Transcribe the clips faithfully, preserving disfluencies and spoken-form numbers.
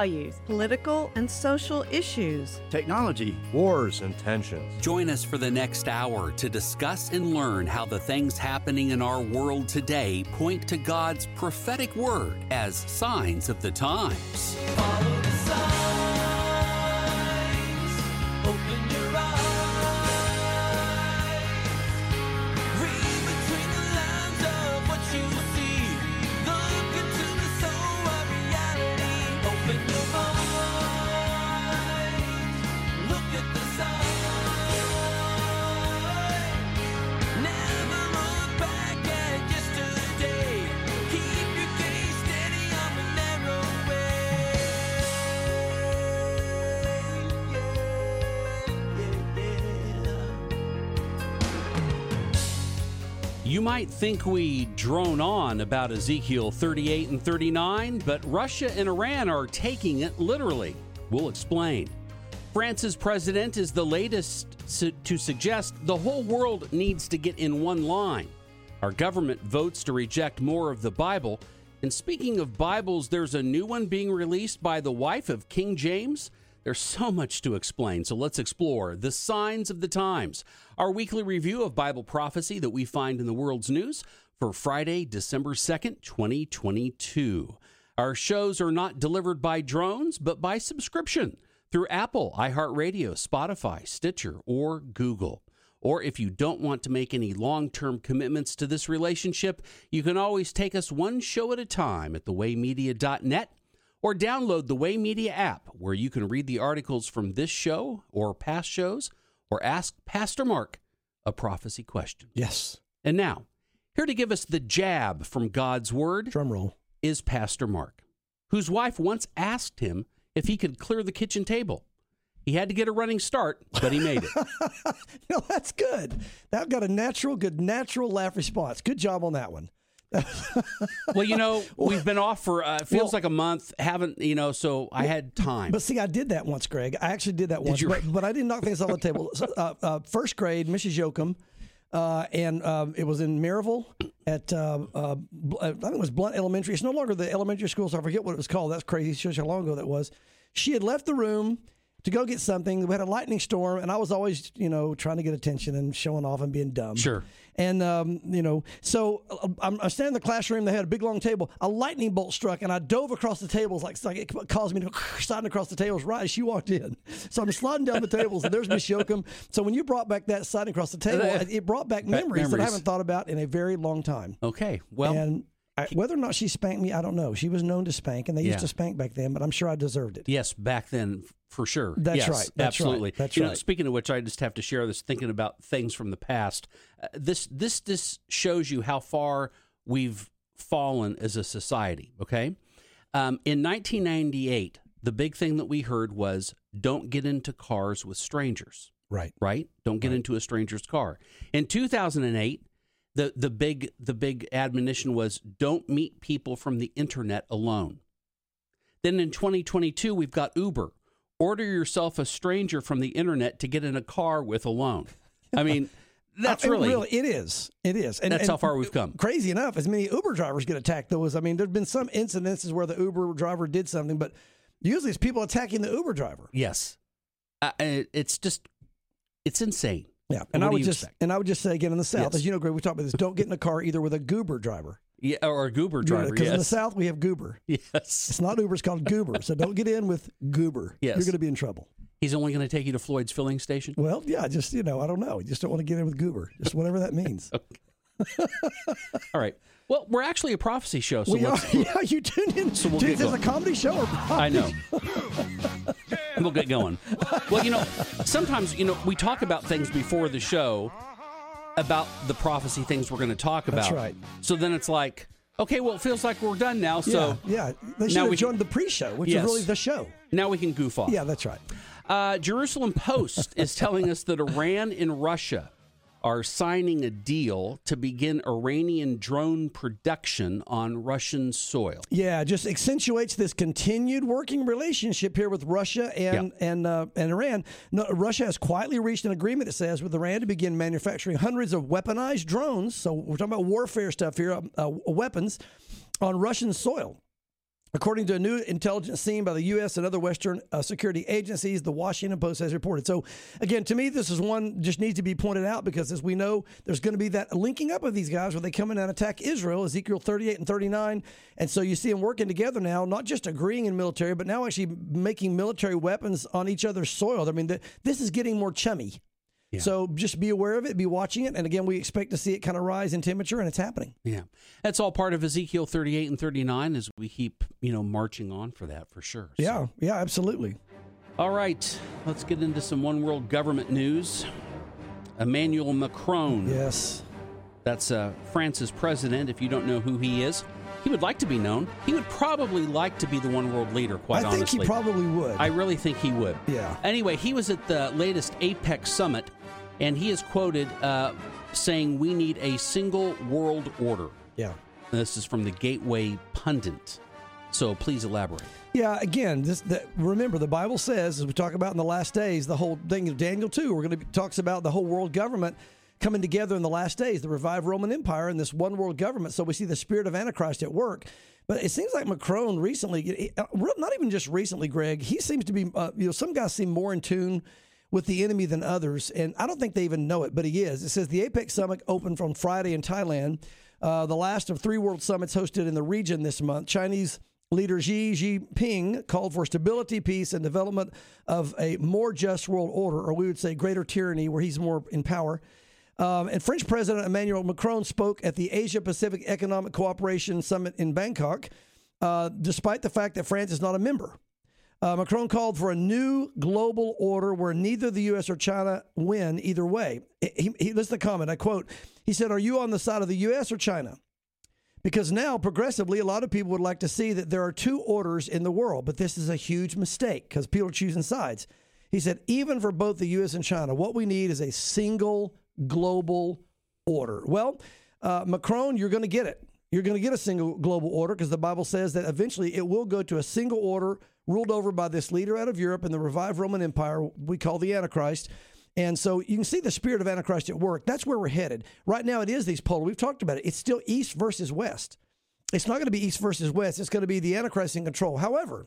values, political and social issues, technology, wars, and tensions. Join us for the next hour to discuss and learn how the things happening in our world today point to God's prophetic word as signs of the times. Follow the signs, open your eyes. You might think we drone on about Ezekiel thirty-eight and thirty-nine, but Russia and Iran are taking it literally. We'll explain. France's president is the latest su- to suggest the whole world needs to get in one line. Our government votes to reject more of the Bible. And speaking of Bibles, there's a new one being released by the wife of King James. There's so much to explain, so let's explore the signs of the times, our weekly review of Bible prophecy that we find in the world's news for Friday, December second, twenty twenty-two. Our shows are not delivered by drones, but by subscription through Apple, iHeartRadio, Spotify, Stitcher, or Google. Or if you don't want to make any long-term commitments to this relationship, you can always take us one show at a time at the way media dot net. Or download the Way Media app, where you can read the articles from this show or past shows, or ask Pastor Mark a prophecy question. Yes. And now, here to give us the jab from God's Word Drum roll. is Pastor Mark, whose wife once asked him if he could clear the kitchen table. He had to get a running start, but he made it. You know, that's good. That got a natural, good, natural laugh response. Good job on that one. Well, you know, we've been off for, uh, feels well, like a month, haven't, you know, so I had time. But see, I did that once, Greg. I actually did that once, you? but, but I didn't knock things off the table. So, uh, uh, first grade, Missus Yoakum, uh, and um, it was in Maryville at, uh, uh, I think it was Blunt Elementary. It's no longer the elementary school, so I forget what it was called. That's crazy. It shows you how long ago that was. She had left the room to go get something. We had a lightning storm, and I was always, you know, trying to get attention and showing off and being dumb. Sure. And, um, you know, so I'm, I'm standing in the classroom. They had a big, long table. A lightning bolt struck, and I dove across the tables. Like, like it caused me to slide across the tables right as she walked in. So I'm sliding down the tables, and there's Miss Yoakum. So when you brought back that sliding across the table, it brought back memories, memories that I haven't thought about in a very long time. Okay. Well. And I, whether or not she spanked me, I don't know. She was known to spank, and they used Yeah. to spank back then, but I'm sure I deserved it. Yes, back then, for sure. That's yes, right. That's absolutely. Right. That's you know, right. speaking of which, I just have to share this, thinking about things from the past. Uh, this, this, this shows you how far we've fallen as a society, okay? Um, in nineteen ninety-eight, the big thing that we heard was, don't get into cars with strangers. Right. Right? Don't get Right. into a stranger's car. In two thousand eight, the, the big the big admonition was, don't meet people from the internet alone. Then in twenty twenty-two, we've got Uber. Order yourself a stranger from the internet to get in a car with alone. I mean, that's I mean, really, really, it is. It is. And that's and how far we've come. Crazy enough, as many Uber drivers get attacked, though, as I mean, there's been some incidences where the Uber driver did something, but usually it's people attacking the Uber driver. Yes. Uh, it's just, it's insane. Yeah. And What I do would you just, expect? and I would just say again, in the South, Yes. as you know, Greg, we talked about this, don't get in a car either with a goober driver. Yeah, or a goober driver, Because yes. in the South, we have goober. Yes. It's not Uber, it's called goober. So don't get in with goober. Yes. You're going to be in trouble. He's only going to take you to Floyd's filling station? Well, yeah, just, you know, I don't know. You just don't want to get in with goober. Just whatever that means. All right. Well, we're actually a prophecy show. So we are, let's, yeah, you tuned in. So we'll Dude, get this is a going. comedy show or I know. We'll get going. Well, you know, sometimes, you know, we talk about things before the show about the prophecy things we're going to talk about. That's right. So then it's like, okay, well, it feels like we're done now. So yeah, yeah. They should now have we joined can, the pre-show, which Yes. is really the show. Now we can goof off. Yeah, that's right. Uh, Jerusalem Post is telling us that Iran and Russia are signing a deal to begin Iranian drone production on Russian soil. Yeah, it just accentuates this continued working relationship here with Russia and Yep. and uh, and Iran. No, Russia has quietly reached an agreement, it says, with Iran to begin manufacturing hundreds of weaponized drones. So we're talking about warfare stuff here, uh, weapons on Russian soil. according to a new intelligence seen by the U S and other Western uh, security agencies, the Washington Post has reported. So, again, to me, this is one just needs to be pointed out because, as we know, there's going to be that linking up of these guys where they come in and attack Israel, Ezekiel thirty-eight and thirty-nine. And so you see them working together now, not just agreeing in military, but now actually making military weapons on each other's soil. I mean, the, this is getting more chummy. Yeah. So just be aware of it, be watching it. And again, we expect to see it kind of rise in temperature, and it's happening. Yeah. That's all part of Ezekiel thirty-eight and thirty-nine as we keep, you know, marching on for that for sure. So. Yeah, yeah, absolutely. All right. Let's get into some one world government news. Emmanuel Macron. Yes. That's uh, France's president. If you don't know who he is, he would like to be known. He would probably like to be the one world leader, quite I honestly. I think he probably would. I really think he would. Yeah. Anyway, he was at the latest APEC summit, and he is quoted uh, saying, "We need a single world order." Yeah. And this is from the Gateway Pundit. So please elaborate. Yeah, again, this the, remember the Bible says, as we talk about in the last days, the whole thing of Daniel two, we're going to talks about the whole world government coming together in the last days, the revived Roman Empire and this one world government. So we see the spirit of Antichrist at work. But it seems like Macron recently, not even just recently, Greg, he seems to be, uh, you know, some guys seem more in tune with the enemy than others, and I don't think they even know it, but he is. It says the APEC summit opened from Friday in Thailand, uh, the last of three world summits hosted in the region this month. Chinese leader Xi Jinping called for stability, peace, and development of a more just world order, or we would say greater tyranny, where he's more in power. Um, and French President Emmanuel Macron spoke at the Asia-Pacific Economic Cooperation Summit in Bangkok, uh, despite the fact that France is not a member. Uh, Macron called for a new global order where neither the U S or China win either way. He, he, listen to the comment, I quote, he said, "Are you on the side of the U S or China? Because now, progressively, a lot of people would like to see that there are two orders in the world, but this is a huge mistake because people are choosing sides." He said, even for both the U S and China, what we need is a single global order. Well, uh, Macron, you're going to get it. You're going to get a single global order because the Bible says that eventually it will go to a single order ruled over by this leader out of Europe in the revived Roman Empire we call the Antichrist. And so you can see the spirit of Antichrist at work. That's where we're headed. Right now it is these polar. We've talked about it. It's still East versus West. It's not going to be East versus West. It's going to be the Antichrist in control. However,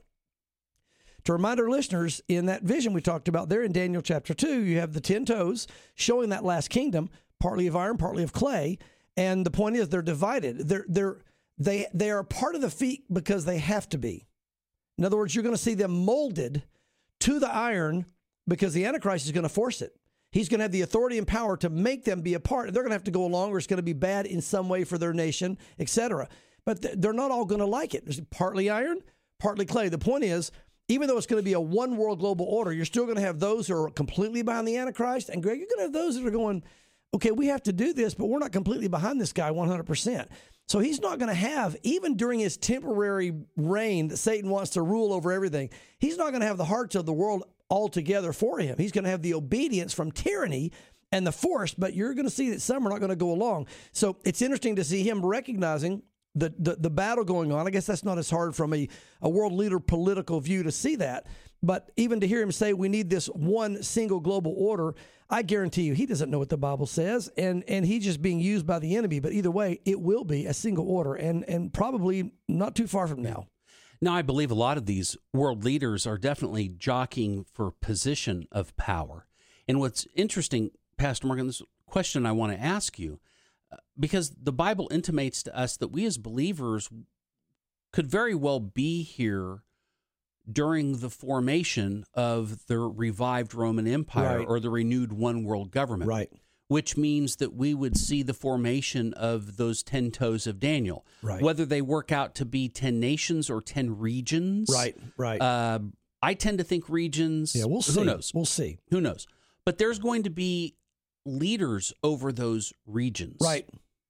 to remind our listeners, in that vision we talked about there in Daniel chapter two, you have the ten toes showing that last kingdom, partly of iron, partly of clay. And the point is they're divided. They're, they're, they, they are part of the feet because they have to be. In other words, you're going to see them molded to the iron because the Antichrist is going to force it. He's going to have the authority and power to make them be a part. They're going to have to go along, or it's going to be bad in some way for their nation, et cetera. But they're not all going to like it. There's partly iron, partly clay. The point is, even though it's going to be a one world global order, you're still going to have those who are completely behind the Antichrist. And Greg, you're going to have those that are going, okay, we have to do this, but we're not completely behind this guy one hundred percent. So he's not going to have, even during his temporary reign that Satan wants to rule over everything, he's not going to have the hearts of the world altogether for him. He's going to have the obedience from tyranny and the force, but you're going to see that some are not going to go along. So it's interesting to see him recognizing the, the, the battle going on. I guess that's not as hard from a, a world leader political view to see that. But even to hear him say we need this one single global order, I guarantee you he doesn't know what the Bible says, and, and he's just being used by the enemy. But either way, it will be a single order, and, and probably not too far from now. Now, I believe a lot of these world leaders are definitely jockeying for position of power. And what's interesting, Pastor Morgan, this question I want to ask you, uh, because the Bible intimates to us that we as believers could very well be here during the formation of the revived Roman Empire, right, or the renewed one world government. Right. Which means that we would see the formation of those ten toes of Daniel. Right. Whether they work out to be ten nations or ten regions. Right, right. Uh, I tend to think regions. Yeah, we'll see. Who knows? We'll see. Who knows? But there's going to be leaders over those regions. Right.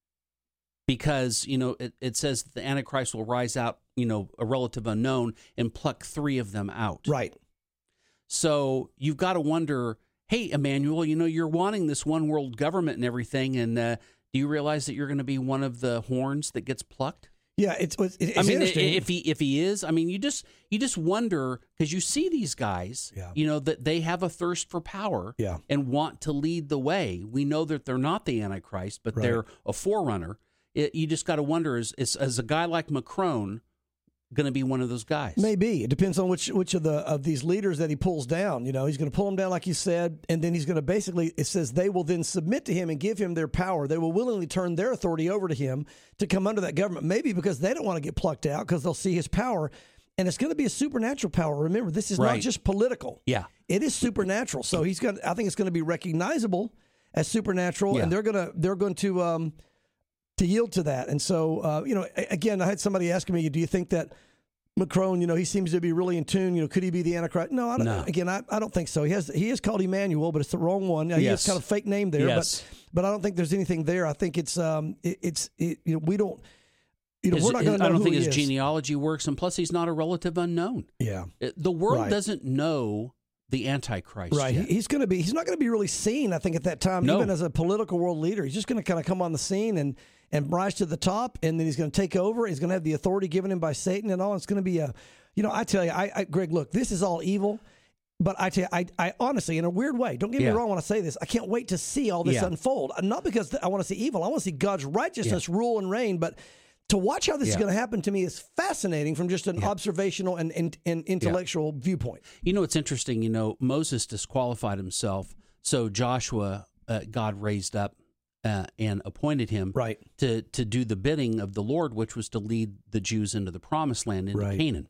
Because, you know, it, it says that the Antichrist will rise out, you know, a relative unknown, and pluck three of them out. Right. So you've got to wonder, hey, Emmanuel, you know, you're wanting this one world government and everything, and uh, do you realize that you're going to be one of the horns that gets plucked? Yeah, it's, it's, it's I mean, interesting. if he if he is, I mean, you just you just wonder, because you see these guys, yeah, you know, that they have a thirst for power, yeah, and want to lead the way. We know that they're not the Antichrist, but right, they're a forerunner. It, you just got to wonder, is, is as a guy like Macron, going to be one of those guys. Maybe. It depends on which which of the of these leaders that he pulls down. You know, he's going to pull them down, like you said, and then he's going to basically, it says, they will then submit to him and give him their power. They will willingly turn their authority over to him to come under that government, maybe because they don't want to get plucked out because they'll see his power. And it's going to be a supernatural power. Remember, this is Right. not just political. Yeah. It is supernatural. So he's got, I think it's going to be recognizable as supernatural, Yeah. and they're going to, they're going to, um, to yield to that. And so, uh, you know, a- again, I had somebody asking me, do you think that Macron, you know, he seems to be really in tune. You know, could he be the Antichrist? No, I don't, No. again, I, I don't think so. He has he is called Emmanuel, but it's the wrong one. He Yes. has kind of fake name there, Yes. but but I don't think there's anything there. I think it's um it, it's it, you know we don't you know His- we're not going to know I don't who think he his is. genealogy works, and plus he's not a relative unknown. Yeah, It- The world Right. doesn't know the Antichrist right. yet. He, he's going to be he's not going to be really seen. I think at that time, No. even as a political world leader, he's just going to kind of come on the scene and and rise to the top, and then he's going to take over. He's going to have the authority given him by Satan and all. It's going to be a You know, I tell you, I, I, Greg, look, this is all evil, but I tell you, I, I honestly, in a weird way, don't get Yeah. me wrong when I say this, I can't wait to see all this Yeah. unfold. Not because I want to see evil, I want to see God's righteousness rule and reign, but to watch how this is Yeah. going to happen to me is fascinating from just an Yeah. observational and, and, and intellectual viewpoint. You know, it's interesting. You know, Moses disqualified himself, so Joshua, uh, God raised up uh, and appointed him Right. to to do the bidding of the Lord, which was to lead the Jews into the Promised Land, into Right. Canaan.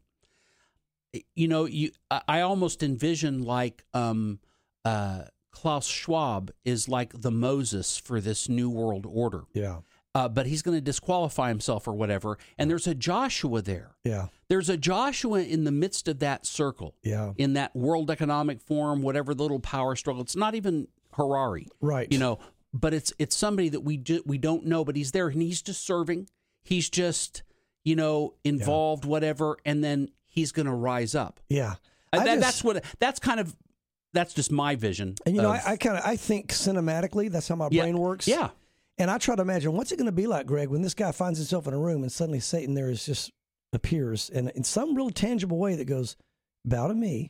You know, you I I almost envision like um, uh, Klaus Schwab is like the Moses for this new world order, Yeah. uh, but he's going to disqualify himself or whatever. And there's a Joshua there. Yeah. There's a Joshua in the midst of that circle. Yeah. In that World Economic Forum, whatever little power struggle. It's not even Harari, Right. you know, but it's it's somebody that we ju- we don't know, but he's there and he's just serving. He's just, you know, involved, whatever, and then he's going to rise up. Yeah. Uh, I that, just- that's what. That's kind of. That's just my vision. And you know, of- I, I kind of I think cinematically. That's how my Yeah. brain works. Yeah. And I try to imagine what's it going to be like, Greg, when this guy finds himself in a room and suddenly Satan there is just appears and in some real tangible way that goes, bow to me,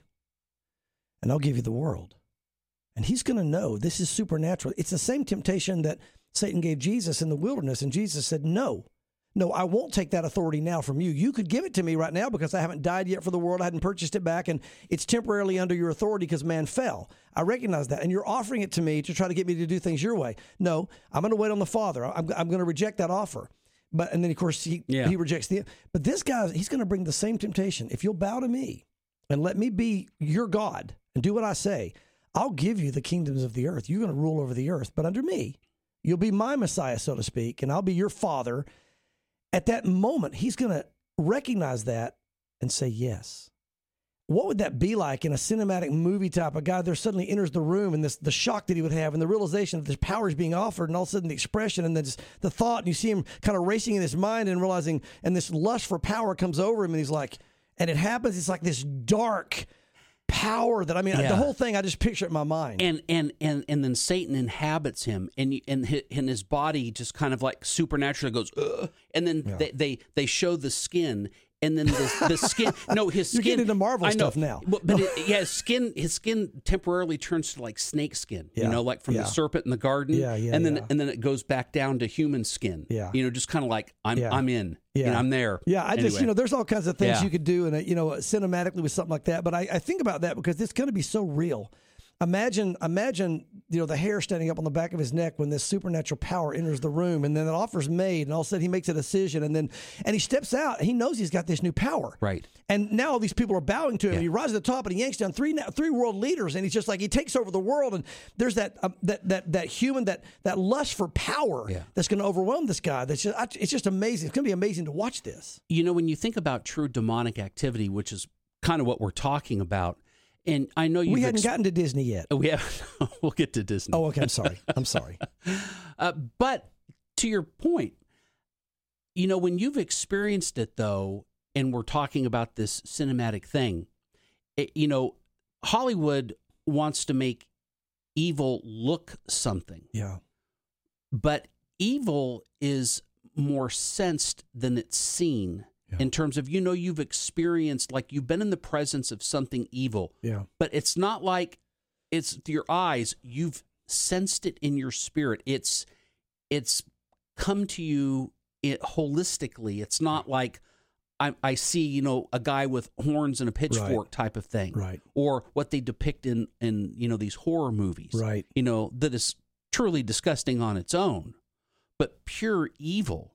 and I'll give you the world. And he's going to know this is supernatural. It's the same temptation that Satan gave Jesus in the wilderness, and Jesus said, no. No, I won't take that authority now from you. You could give it to me right now because I haven't died yet for the world. I hadn't purchased it back, and it's temporarily under your authority because man fell. I recognize that, and you're offering it to me to try to get me to do things your way. No, I'm going to wait on the Father. I'm, I'm going to reject that offer. But and then of course he Yeah. he rejects the. But this guy, he's going to bring the same temptation. If you'll bow to me and let me be your God and do what I say, I'll give you the kingdoms of the earth. You're going to rule over the earth, but under me, you'll be my Messiah, so to speak, and I'll be your Father. At that moment, he's going to recognize that and say yes. What would that be like in a cinematic movie type? A guy there suddenly enters the room, and this the shock that he would have, and the realization that this power is being offered, and all of a sudden the expression and the, the thought, and you see him kind of racing in his mind and realizing, and this lust for power comes over him, and he's like, and it happens. It's like this dark power that I mean, Yeah. the whole thing I just picture it in my mind. And and and and then Satan inhabits him, and you- and hi- and his body just kind of like supernaturally goes, Ugh, and then they, they they show the skin, and then the, the skin. No, his You're skin. getting into Marvel I know, stuff now. But, but it, yeah, his skin his skin temporarily turns to like snake skin. Yeah. You know, like from Yeah. the serpent in the garden. Yeah, yeah, And then yeah. and then it goes back down to human skin. Yeah. You know, just kind of like I'm Yeah. I'm in. Yeah. You know, I'm there. Yeah, I just, Anyway. you know, there's all kinds of things Yeah. you could do in a, you know, cinematically with something like that. But I, I think about that because it's going to be so real. Imagine, imagine, you know, the hair standing up on the back of his neck when this supernatural power enters the room, and then an offer's made, and all of a sudden he makes a decision, and then, and he steps out, and he knows he's got this new power. Right. And now all these people are bowing to him. Yeah. And he rises to the top, and he yanks down three three world leaders, and he's just like he takes over the world. And there's that um, that that that human that that lust for power Yeah. that's going to overwhelm this guy. That's just, I- it's just amazing. It's going to be amazing to watch this. You know, when you think about true demonic activity, which is kind of what we're talking about, and I know you We hadn't gotten to Disney yet. We have. We'll get to Disney. Oh, okay. I'm sorry. I'm sorry. Uh, but to your point, you know, when you've experienced it, though, and we're talking about this cinematic thing, it, you know, Hollywood wants to make evil look something, Yeah. but evil is more sensed than it's seen. Yeah. In terms of, you know, you've experienced, like you've been in the presence of something evil, Yeah. but it's not like it's your eyes. You've sensed it in your spirit. It's it's come to you it, holistically. It's not like I, I see, you know, a guy with horns and a pitchfork Right. type of thing. Right. Or what they depict in, in, you know, these horror movies. Right. You know, that is truly disgusting on its own. But pure evil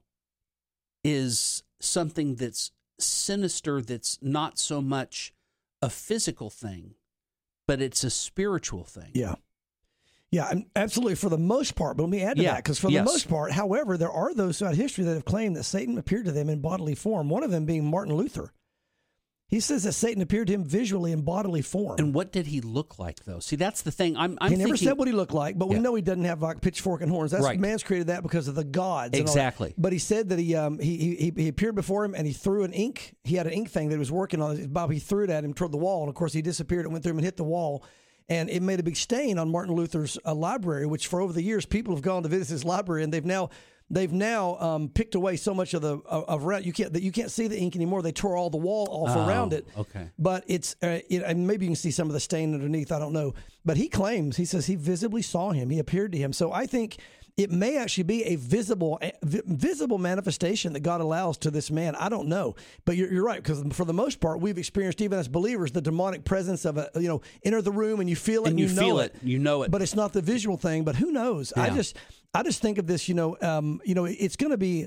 is something that's sinister, that's not so much a physical thing, but it's a spiritual thing. Yeah. Yeah, and absolutely for the most part. But let me add to Yeah, that, because for yes. the most part, however, there are those throughout history that have claimed that Satan appeared to them in bodily form, one of them being Martin Luther. He says that Satan appeared to him visually in bodily form. And what did he look like, though? See, that's the thing. I'm, I'm he never thinking, said what he looked like, but we Yeah. know he doesn't have like pitchfork and horns. That's Right. man's created that because of the gods. and all that. Exactly. But he said that he um he, he he appeared before him and he threw an ink. He had an ink thing that he was working on. Bob, he threw it at him toward the wall, and of course he disappeared and went through him and hit the wall. And it made a big stain on Martin Luther's uh, library, which for over the years people have gone to visit his library, and they've now they've now um, picked away so much of the of, of around you can't that you can't see the ink anymore. They tore all the wall off Oh, around it. okay. But it's uh, it, and maybe you can see some of the stain underneath. I don't know. But he claims he says he visibly saw him. He appeared to him. So I think it may actually be a visible a vi- visible manifestation that God allows to this man. I don't know, but you're, you're right, because for the most part, we've experienced, even as believers, the demonic presence of a you know enter the room and you feel it And and, you know feel it. You know it. but it's not the visual thing. But who knows? I Yeah. just I just think of this. You know, um, you know, it's going to be.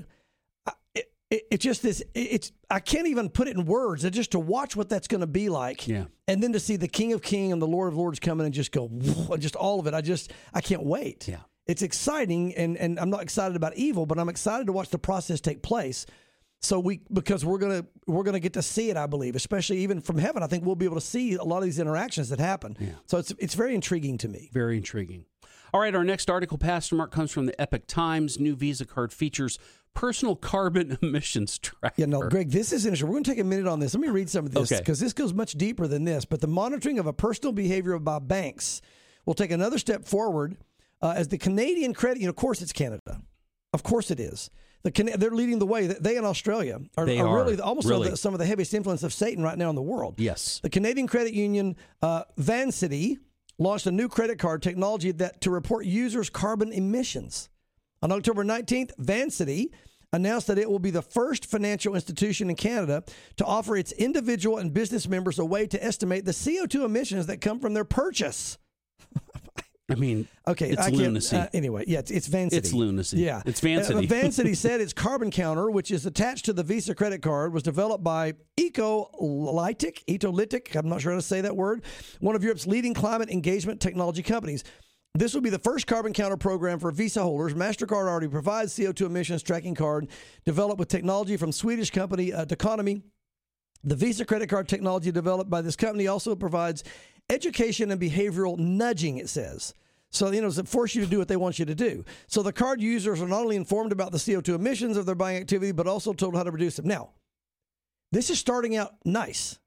It, it, it's just this. It, it's I can't even put it in words. It's just to watch what that's going to be like. Yeah. And then to see the King of Kings and the Lord of Lords come in and just go, just all of it. I just I can't wait. Yeah. It's exciting, and, and I'm not excited about evil, but I'm excited to watch the process take place. So we because we're gonna we're gonna get to see it, I believe, especially even from heaven. I think we'll be able to see a lot of these interactions that happen. Yeah. So it's it's very intriguing to me. Very intriguing. All right, our next article, Pastor Mark, comes from the Epic Times. New Visa card features personal carbon emissions tracker. Yeah, no, Greg, this is interesting. We're going to take a minute on this. Let me read some of this Okay. because this goes much deeper than this. But the monitoring of a personal behavior by banks will take another step forward uh, as the Canadian credit. You know, of course, it's Canada. Of course, it is. The Can- they're leading the way. They in Australia are, They are are, really almost really. The, some of the heaviest influence of Satan right now in the world. Yes. The Canadian credit union uh, Vancity launched a new credit card technology that to report users' carbon emissions. On October nineteenth, Vancity announced that it will be the first financial institution in Canada to offer its individual and business members a way to estimate the C O two emissions that come from their purchase. I mean, Okay, it's I can't, lunacy. Uh, anyway, yeah, it's, it's Vancity. It's lunacy. Yeah, It's Vancity. Uh, Vancity said its carbon counter, which is attached to the Visa credit card, was developed by Ecolytic. Ecolytic. I'm not sure how to say that word. One of Europe's leading climate engagement technology companies. This will be the first carbon counter program for Visa holders. MasterCard already provides C O two emissions tracking card developed with technology from Swedish company uh, Deconomy. The Visa credit card technology developed by this company also provides education and behavioral nudging, it says. So, you know, to force you to do what they want you to do. So the card users are not only informed about the C O two emissions of their buying activity, but also told how to reduce them. Now, this is starting out nice.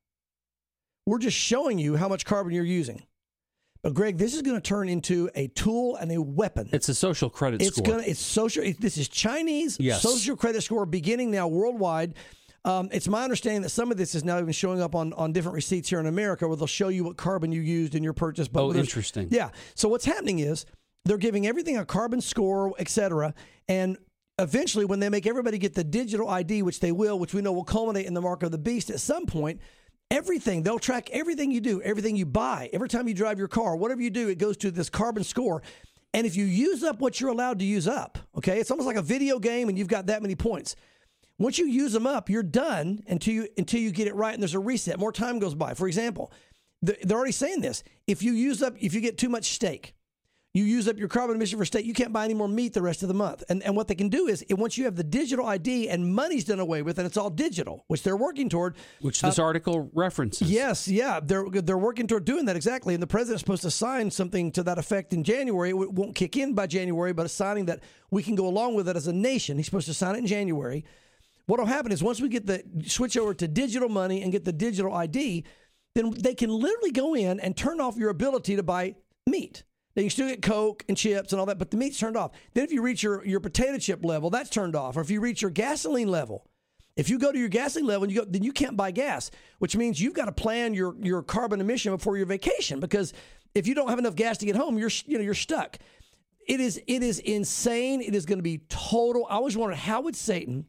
We're just showing you how much carbon you're using. But Greg, this is going to turn into a tool and a weapon. It's a social credit It's score. going to, it's social. It, this is Chinese Yes. social credit score beginning now worldwide. Um, it's my understanding that some of this is now even showing up on, on different receipts here in America where they'll show you what carbon you used in your purchase. But Oh, there's- interesting. Yeah. So what's happening is they're giving everything a carbon score, et cetera. And eventually when they make everybody get the digital I D, which they will, which we know will culminate in the mark of the beast at some point, everything, they'll track everything you do, everything you buy, every time you drive your car, whatever you do, it goes to this carbon score. And if you use up what you're allowed to use up, okay, it's almost like a video game and you've got that many points. Once you use them up, you're done until you until you get it right and there's a reset. More time goes by. For example, they're already saying this. If you use up, if you get too much steak, you use up your carbon emission for steak, you can't buy any more meat the rest of the month. And and what they can do is, once you have the digital I D and money's done away with and it's all digital, which they're working toward. Which this uh, article references. Yes, yeah, they're they're working toward doing that exactly. And the president's supposed to sign something to that effect in January. It won't kick in by January, but a signing that we can go along with it as a nation. He's supposed to sign it in January. What will happen is once we get the switch over to digital money and get the digital I D, then they can literally go in and turn off your ability to buy meat. Now, you still get Coke and chips and all that, but the meat's turned off. Then if you reach your, your potato chip level, that's turned off. Or if you reach your gasoline level, if you go to your gasoline level, and you go, then you can't buy gas, which means you've got to plan your, your carbon emission before your vacation, because if you don't have enough gas to get home, you're you know you're stuck. It is it is insane. It is going to be total. I always wondered, how would Satan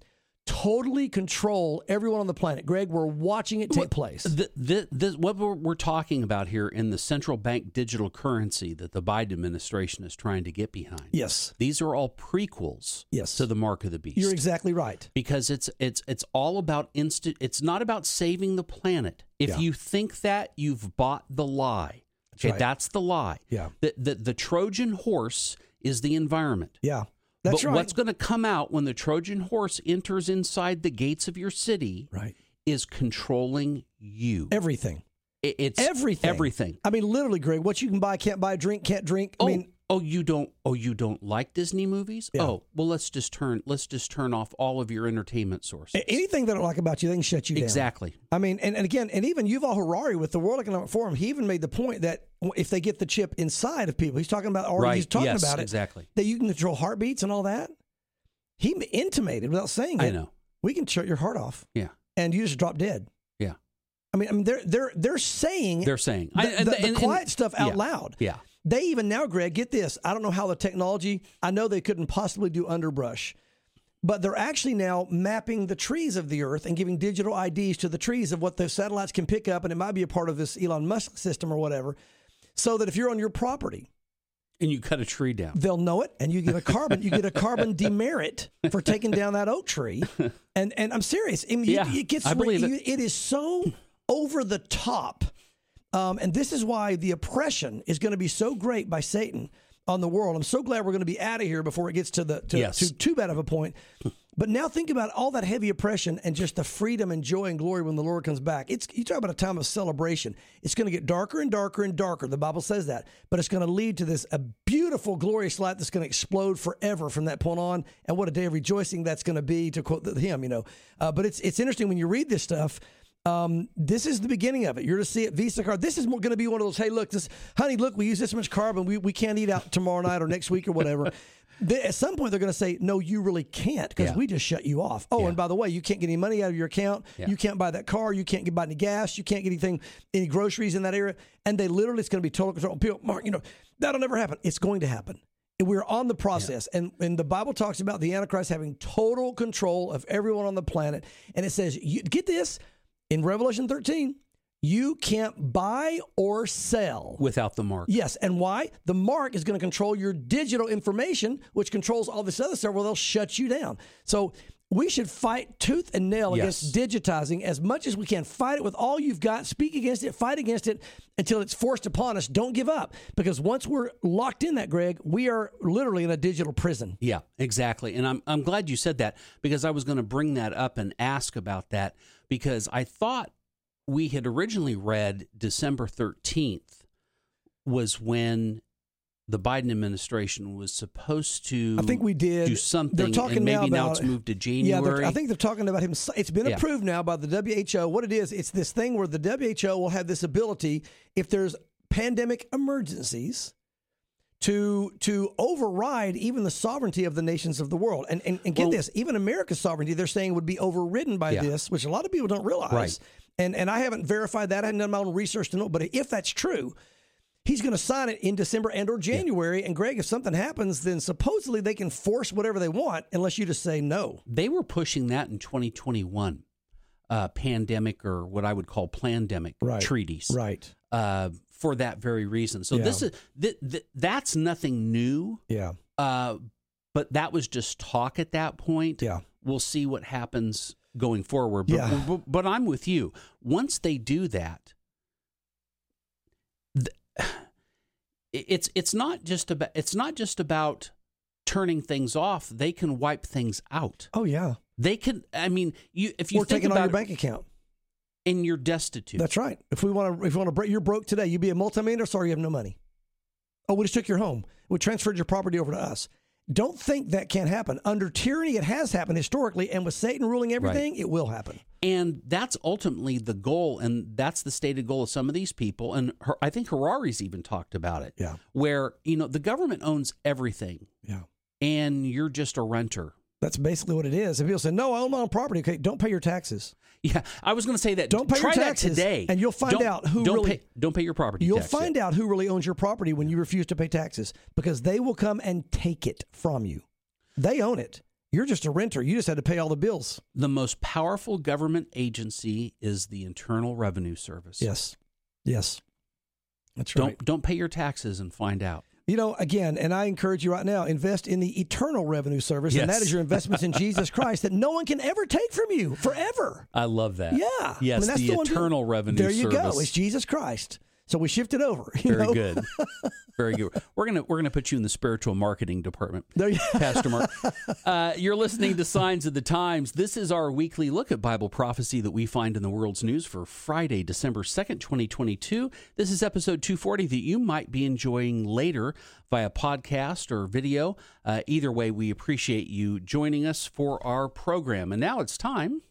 totally control everyone on the planet. Greg, we're watching it take What- place. The, the, the, what we're, we're talking about here in the central bank digital currency that the Biden administration is trying to get behind. Yes. These are all prequels Yes. to the mark of the beast. You're exactly right. Because it's it's it's all about instant. It's not about saving the planet. If Yeah. you think that, you've bought the lie. That's Okay, right. that's the lie. Yeah. The, the the Trojan horse is the environment. Yeah. That's but right. what's going to come out when the Trojan horse enters inside the gates of your city right. is controlling you. Everything. It- It's Everything. Everything. I mean, literally, Greg, what you can buy, can't buy, drink, can't drink. I Oh, mean, oh, you don't. Oh, you don't like Disney movies? Yeah. Oh, well, let's just turn. Let's just turn off all of your entertainment sources. a- anything they don't like about you, they can shut you down. Exactly. I mean, and, and again, and even Yuval Harari with the World Economic Forum, he even made the point that if they get the chip inside of people, he's talking about, or Right. he's talking Yes, about it, exactly. that you can control heartbeats and all that. He intimated without saying it. I know. We can shut your heart off, Yeah. and you just drop dead. Yeah. I mean, I mean, they're they're they're saying They're saying the, I- and- the, the and- and- quiet stuff out yeah. loud. Yeah. They even now, Greg, get this. I don't know how the technology. I know they couldn't possibly do underbrush, but they're actually now mapping the trees of the earth and giving digital I Ds to the trees of what the satellites can pick up, and it might be a part of this Elon Musk system or whatever, so that if you're on your property, And you cut a tree down. they'll know it, and you get a carbon you get a carbon demerit for taking down that oak tree. And and I'm serious. I mean, you- Yeah, it gets I believe it. it is so over the top. Um, and this is why the oppression is going to be so great by Satan on the world. I'm so glad we're going to be out of here before it gets to the to, Yes. to too bad of a point. But now think about all that heavy oppression and just the freedom and joy and glory when the Lord comes back. It's you talk about a time of celebration. It's going to get darker and darker and darker. The Bible says that, but it's going to lead to this a beautiful, glorious light that's going to explode forever from that point on. And what a day of rejoicing that's going to be, to quote the hymn. You know, uh, but it's it's interesting when you read this stuff. Um, this is the beginning of it. You're to see it Visa card. This is going to be one of those, hey, look, this, honey, look, we use this much carbon. We, we can't eat out tomorrow night or next week or whatever. They, at some point, they're going to say, no, you really can't because Yeah. we just shut you off. Oh, Yeah. and by the way, you can't get any money out of your account. Yeah. You can't buy that car. You can't get buy any gas. You can't get anything, any groceries in that area. And they literally, it's going to be total control. People, Mark, you know, that'll never happen. It's going to happen. And we're on the process. And, and the Bible talks about the Antichrist having total control of everyone on the planet. And it says, you, get this, in Revelation thirteen, you can't buy or sell Without the mark. Yes, and why? The mark is going to control your digital information, which controls all this other stuff. Well, they'll shut you down. So we should fight tooth and nail Yes. against digitizing as much as we can. Fight it with all you've got. Speak against it. Fight against it until it's forced upon us. Don't give up, because once we're locked in that, Greg, we are literally in a digital prison. Yeah, exactly. And I'm I'm glad you said that, because I was going to bring that up and ask about that, because I thought we had originally read December thirteenth was when the Biden administration was supposed to I think we did. do something, They're talking and maybe now now, about, it's moved to Yeah, January. they're- I think they're talking about him. It's been Yeah. approved now by the W H O. What it is, it's this thing where the W H O will have this ability, if there's pandemic emergencies, to to override even the sovereignty of the nations of the world. And and, and get Well- this, even America's sovereignty, they're saying would be overridden by Yeah. this, which a lot of people don't realize. Right. And and I haven't verified that. I haven't done my own research to know. But if that's true, he's going to sign it in December and or January. And Greg, if something happens, then supposedly they can force whatever they want unless you just say no. They were pushing that in twenty twenty-one, uh, pandemic, or what I would call plandemic Right. treaties. Right. Uh, for that very reason. So Yeah. this is th- th- that's nothing new. Yeah. Uh, but that was just talk at that point. Yeah. We'll see what happens going forward. But, Yeah. but, but I'm with you. Once they do that, th- it's it's not just about it's not just about turning things off. They can wipe things out. Oh yeah. They can. I mean, you if you Or think taking about on your it, bank account. and you're destitute. That's right. If we want to, if you want to break, you're broke today. You be a multimillionaire. Sorry, you have no money. Oh, we just took your home. We transferred your property over to us. Don't think that can't happen. Under tyranny, it has happened historically, and with Satan ruling everything, it will happen. And that's ultimately the goal, and that's the stated goal of some of these people. And her, I think Harari's even talked about it. Yeah. Where, you know, the government owns everything, Yeah. and you're just a renter. That's basically what it is. If people say, no, I own my own property, okay, don't pay your taxes. Yeah, I was going to say that. Don't pay Try your taxes, that today, and you'll find Don't- out who don't really- pay, don't pay your property. You'll tax find yet. out who really owns your property when you refuse to pay taxes, because they will come and take it from you. They own it. You're just a renter. You just had to pay all the bills. The most powerful government agency is the Internal Revenue Service. Yes. Yes. That's Don't right. don't pay your taxes and find out. You know, again, and I encourage you right now, invest in the Eternal Revenue Service, Yes. and that is your investments in Jesus Christ that no one can ever take from you forever. I love that. Yeah. Yes, I mean, that's the one- Eternal Revenue There you Service. go. It's Jesus Christ. So we shifted over. You Very know? good. Very good. We're gonna we're gonna put you in the spiritual marketing department, There you Pastor Mark. Uh, you're listening to Signs of the Times. This is our weekly look at Bible prophecy that we find in the world's news for Friday, December second, twenty twenty-two. This is episode two forty that you might be enjoying later via podcast or video. Uh, either way, we appreciate you joining us for our program. And now it's time,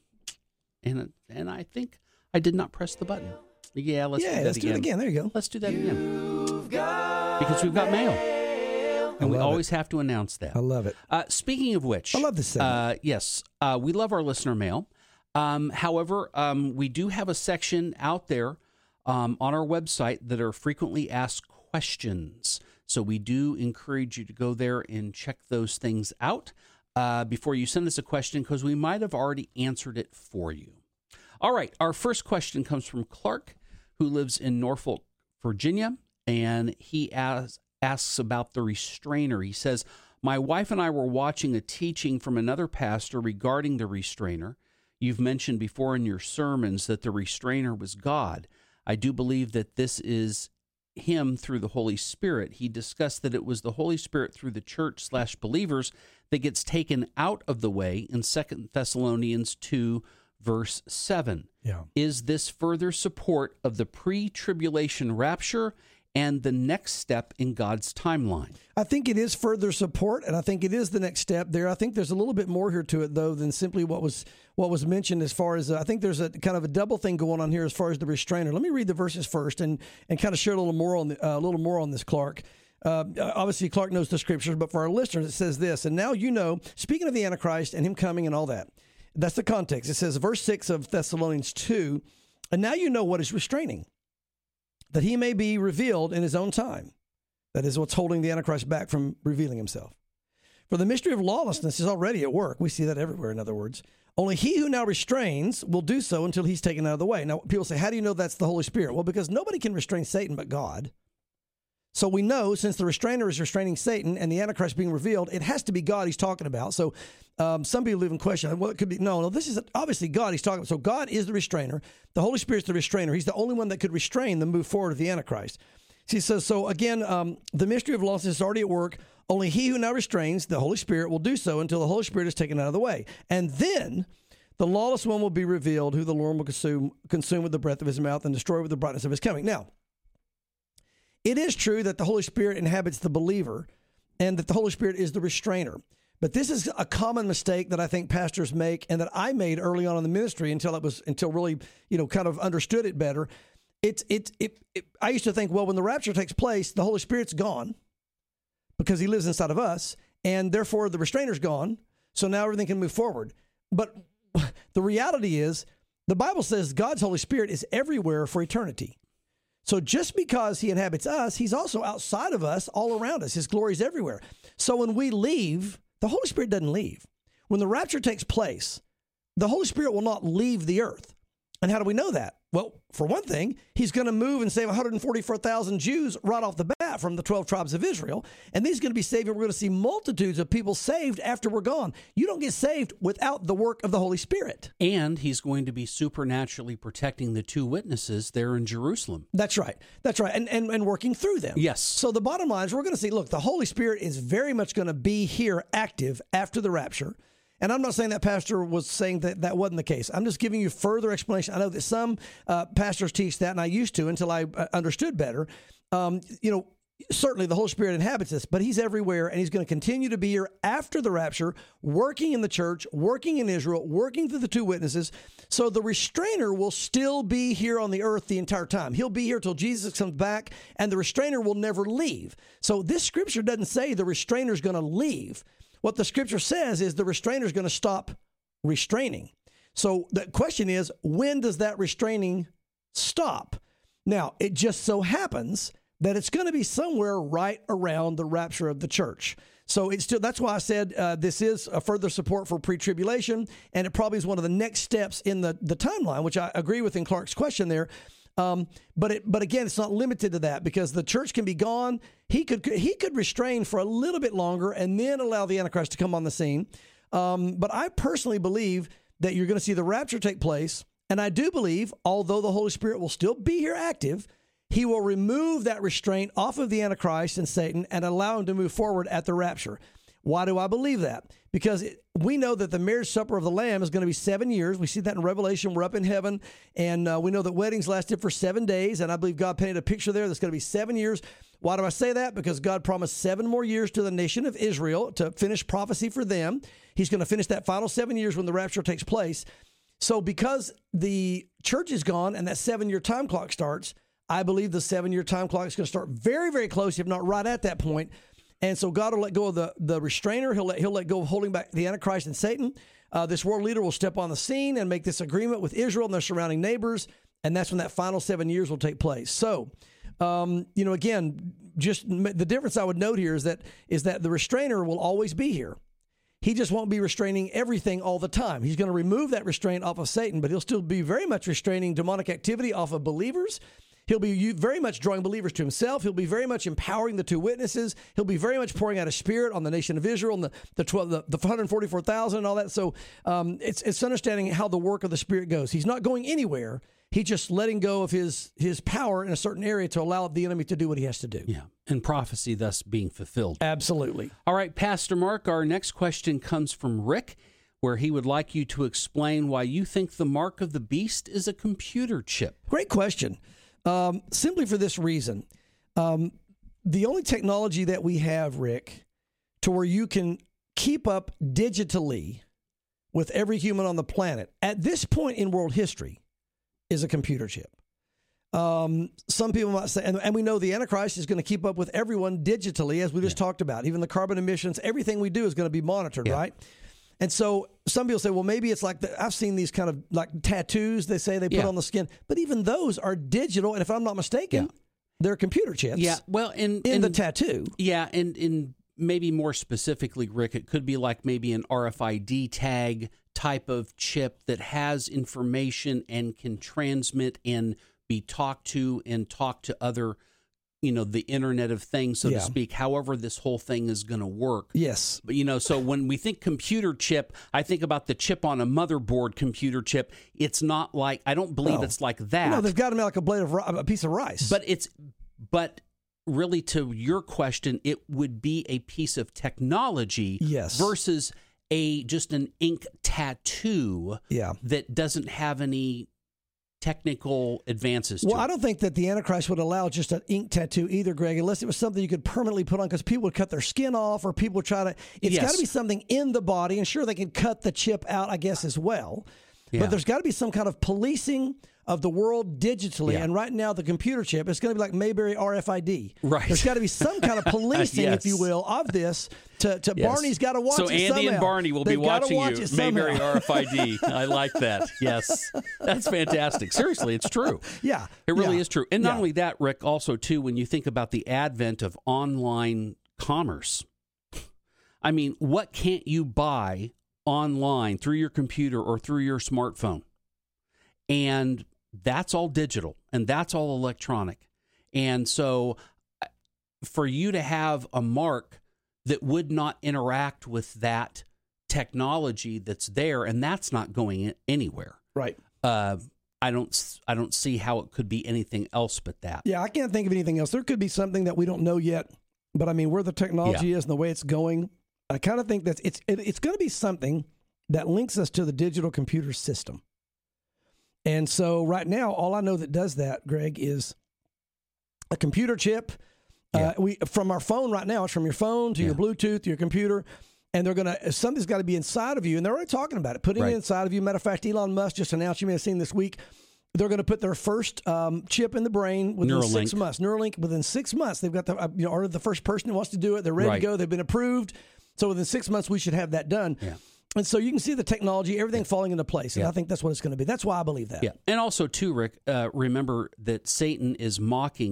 and and I think I did not press the button. Yeah, let's Yeah, do that let's again. do it again. There you go. Let's do that again. Because we've got mail. And we love always have to announce that. I love it. Uh, speaking of which, I love this segment. Uh, yes, uh, we love our listener mail. Um, however, um, we do have a section out there um, on our website that are frequently asked questions. So we do encourage you to go there and check those things out uh, before you send us a question, because we might have already answered it for you. All right, our first question comes from Clark, who lives in Norfolk, Virginia, and he asks, asks about the restrainer. He says, my wife and I were watching a teaching from another pastor regarding the restrainer. You've mentioned before in your sermons that the restrainer was God. I do believe that this is him through the Holy Spirit. He discussed that it was the Holy Spirit through the church slash believers that gets taken out of the way in Second Thessalonians two, verse seven. Yeah. Is this further support of the pre-tribulation rapture and the next step in God's timeline? I think it is further support, and I think it is the next step there. I think there's a little bit more here to it, though, than simply what was what was mentioned as far as, uh, I think there's a kind of a double thing going on here as far as the restrainer. Let me read the verses first and, and kind of share a little more on the, uh, a little more on this, Clark. Uh, obviously, Clark knows the scriptures, but for our listeners, it says this, and now you know, speaking of the Antichrist and him coming and all that, that's the context. It says, verse six of Thessalonians two, and now you know what is restraining, that he may be revealed in his own time. That is what's holding the Antichrist back from revealing himself. For the mystery of lawlessness is already at work. We see that everywhere, in other words. Only he who now restrains will do so until he's taken out of the way. Now, people say, how do you know that's the Holy Spirit? Well, because nobody can restrain Satan but God. So we know, since the restrainer is restraining Satan and the Antichrist being revealed, it has to be God he's talking about. So um, some people live in question, well, it could be, no, no, this is obviously God he's talking about. So God is the restrainer. The Holy Spirit's the restrainer. He's the only one that could restrain the move forward of the Antichrist. He says, so again, um, the mystery of lawlessness is already at work. Only he who now restrains, the Holy Spirit, will do so until the Holy Spirit is taken out of the way. And then the lawless one will be revealed, who the Lord will consume, consume with the breath of his mouth and destroy with the brightness of his coming. Now, it is true that the Holy Spirit inhabits the believer and that the Holy Spirit is the restrainer. But this is a common mistake that I think pastors make and that I made early on in the ministry until it was, until really, you know, kind of understood it better. It's, it's, it, it, I used to think, well, when the rapture takes place, the Holy Spirit's gone because he lives inside of us, and therefore the restrainer's gone, so now everything can move forward. But the reality is, the Bible says God's Holy Spirit is everywhere for eternity. So just because he inhabits us, he's also outside of us, all around us. His glory is everywhere. So when we leave, the Holy Spirit doesn't leave. When the rapture takes place, the Holy Spirit will not leave the earth. And how do we know that? Well, for one thing, he's going to move and save one hundred forty-four thousand Jews right off the bat from the twelve tribes of Israel. And these are going to be saved, and we're going to see multitudes of people saved after we're gone. You don't get saved without the work of the Holy Spirit. And he's going to be supernaturally protecting the two witnesses there in Jerusalem. That's right. That's right. And, and, and working through them. Yes. So the bottom line is we're going to see, look, the Holy Spirit is very much going to be here active after the rapture. And I'm not saying that pastor was saying that that wasn't the case. I'm just giving you further explanation. I know that some uh, pastors teach that, and I used to until I uh, understood better. Um, you know, certainly the Holy Spirit inhabits us, but he's everywhere, and he's going to continue to be here after the rapture, working in the church, working in Israel, working through the two witnesses. So the restrainer will still be here on the earth the entire time. He'll be here till Jesus comes back, and the restrainer will never leave. So this scripture doesn't say the restrainer is going to leave. What the scripture says is the restrainer is going to stop restraining. So the question is, when does that restraining stop? Now, it just so happens that it's going to be somewhere right around the rapture of the church. So it's still, that's why I said uh, this is a further support for pre-tribulation, and it probably is one of the next steps in the, the timeline, which I agree with in Clark's question there. Um, but it, but again, it's not limited to that, because the church can be gone. He could he could restrain for a little bit longer and then allow the Antichrist to come on the scene. Um, but I personally believe that you're going to see the rapture take place, and I do believe, although the Holy Spirit will still be here active, he will remove that restraint off of the Antichrist and Satan and allow him to move forward at the rapture. Why do I believe that? Because it, we know that the marriage supper of the Lamb is going to be seven years. We see that in Revelation. We're up in heaven, and uh, we know that weddings lasted for seven days, and I believe God painted a picture there that's going to be seven years. Why do I say that? Because God promised seven more years to the nation of Israel to finish prophecy for them. He's going to finish that final seven years when the rapture takes place. So because the church is gone and that seven-year time clock starts, I believe the seven-year time clock is going to start very, very close, if not right at that point. And so God will let go of the, the restrainer. He'll let, he'll let go of holding back the Antichrist and Satan. Uh, this world leader will step on the scene and make this agreement with Israel and their surrounding neighbors, and that's when that final seven years will take place. So, um, you know, again, just the difference I would note here is that is that the restrainer will always be here. He just won't be restraining everything all the time. He's going to remove that restraint off of Satan, but he'll still be very much restraining demonic activity off of believers. He'll be very much drawing believers to himself. He'll be very much empowering the two witnesses. He'll be very much pouring out his spirit on the nation of Israel and the the, twelve, the, the one hundred forty-four thousand and all that. So um, it's it's understanding how the work of the Spirit goes. He's not going anywhere. He's just letting go of his his power in a certain area to allow the enemy to do what he has to do. Yeah, and prophecy thus being fulfilled. Absolutely. All right, Pastor Mark, our next question comes from Rick, where he would like you to explain why you think the mark of the beast is a computer chip. Great question. Um, simply for this reason, um, the only technology that we have, Rick, to where you can keep up digitally with every human on the planet at this point in world history is a computer chip. Um, some people might say, and, and we know the Antichrist is going to keep up with everyone digitally, as we just yeah. talked about. Even the carbon emissions, everything we do is going to be monitored, yeah. right? And so some people say, well, maybe it's like, the, I've seen these kind of like tattoos they say they put yeah. on the skin, but even those are digital. And if I'm not mistaken, yeah. they're computer chips yeah. well, in, in in the tattoo. Yeah, and in maybe more specifically, Rick, it could be like maybe an R F I D tag type of chip that has information and can transmit and be talked to and talk to other, you know, the Internet of Things, so yeah. to speak, however this whole thing is going to work. Yes. But, you know, so when we think computer chip, I think about the chip on a motherboard computer chip. It's not like, I don't believe no. it's like that. No, they've got them like a blade of a piece of rice. But it's, but really to your question, it would be a piece of technology yes. versus a, just an ink tattoo yeah. that doesn't have any technical advances to well, it. I don't think that the Antichrist would allow just an ink tattoo either, Greg, unless it was something you could permanently put on, because people would cut their skin off or people would try to, it's yes. got to be something in the body, and sure, they can cut the chip out, I guess, as well. Yeah. But there's got to be some kind of policing of the world digitally, yeah. and right now the computer chip, it's going to be like Mayberry R F I D. Right. There's got to be some kind of policing, yes. if you will, of this. To, to yes. Barney's got to watch so it Andy somehow. and Barney will They've be watching watch you. Mayberry R F I D. I like that. Yes. That's fantastic. Seriously, it's true. Yeah. It really yeah. is true. And not yeah. only that, Rick, also, too, when you think about the advent of online commerce, I mean, what can't you buy online through your computer or through your smartphone? And that's all digital, and that's all electronic. And so for you to have a mark that would not interact with that technology that's there, and that's not going anywhere. Right. Uh, I don't I don't see how it could be anything else but that. Yeah, I can't think of anything else. There could be something that we don't know yet, but I mean, where the technology yeah. is and the way it's going, I kind of think that it's it, it's going to be something that links us to the digital computer system. And so right now, all I know that does that, Greg, is a computer chip. Yeah. Uh, we from our phone right now. It's from your phone to yeah. your Bluetooth to your computer, and they're gonna something's got to be inside of you, and they're already talking about it, putting right. it inside of you. Matter of fact, Elon Musk just announced, you may have seen this week, they're going to put their first um, chip in the brain within Neuralink. six months. Neuralink within six months. They've got the uh, you know, or the first person who wants to do it. They're ready right. to go. They've been approved. So within six months, we should have that done. Yeah. And so you can see the technology, everything yeah. falling into place. And yeah. I think that's what it's going to be. That's why I believe that. Yeah. And also, too, Rick, uh, remember that Satan is mocking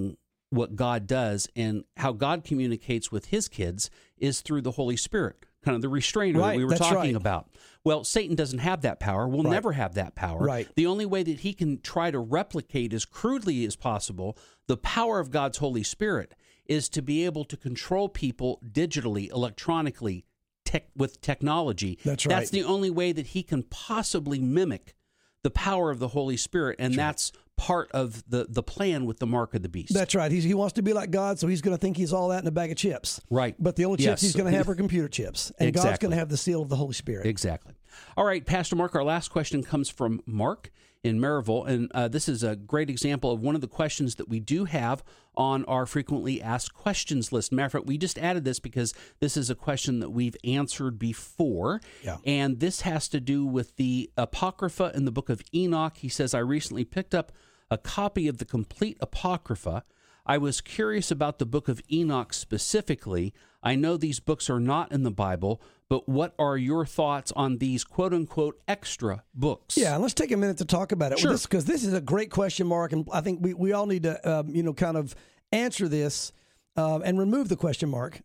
what God does and how God communicates with his kids is through the Holy Spirit, kind of the restrainer Right, that we were that's talking right. about. Well, Satan doesn't have that power. We'll Right. never have that power. Right. The only way that he can try to replicate as crudely as possible the power of God's Holy Spirit is to be able to control people digitally, electronically, tech, with technology. That's right. That's the only way that he can possibly mimic the power of the Holy Spirit, and that's, that's part of the, the plan with the mark of the beast. That's right. He's, he wants to be like God, so he's going to think he's all that in a bag of chips. Right. But the only chips Yes. he's going to have are computer chips. And God's Exactly. going to have the seal of the Holy Spirit. Exactly. All right, Pastor Mark, our last question comes from Mark in Maryville, and uh, this is a great example of one of the questions that we do have on our frequently asked questions list. Matter of fact, we just added this because this is a question that we've answered before, Yeah. and this has to do with the Apocrypha in the book of Enoch. He says, I recently picked up a copy of the complete Apocrypha. I was curious about the book of Enoch specifically. I know these books are not in the Bible, but what are your thoughts on these quote-unquote extra books? Yeah, and let's take a minute to talk about it. Sure. Because this, this is a great question, Mark, and I think we, we all need to, um, you know, kind of answer this uh, and remove the question mark.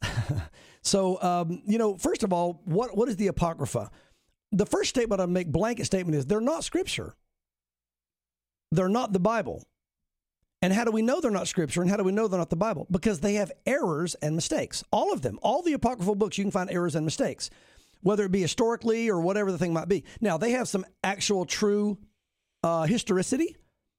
so, um, you know, first of all, what what is the Apocrypha? The first statement I make, blanket statement, is they're not Scripture. They're not the Bible. And how do we know they're not Scripture, and how do we know they're not the Bible? Because they have errors and mistakes. All of them. All the apocryphal books, you can find errors and mistakes, whether it be historically or whatever the thing might be. Now, they have some actual true uh, historicity,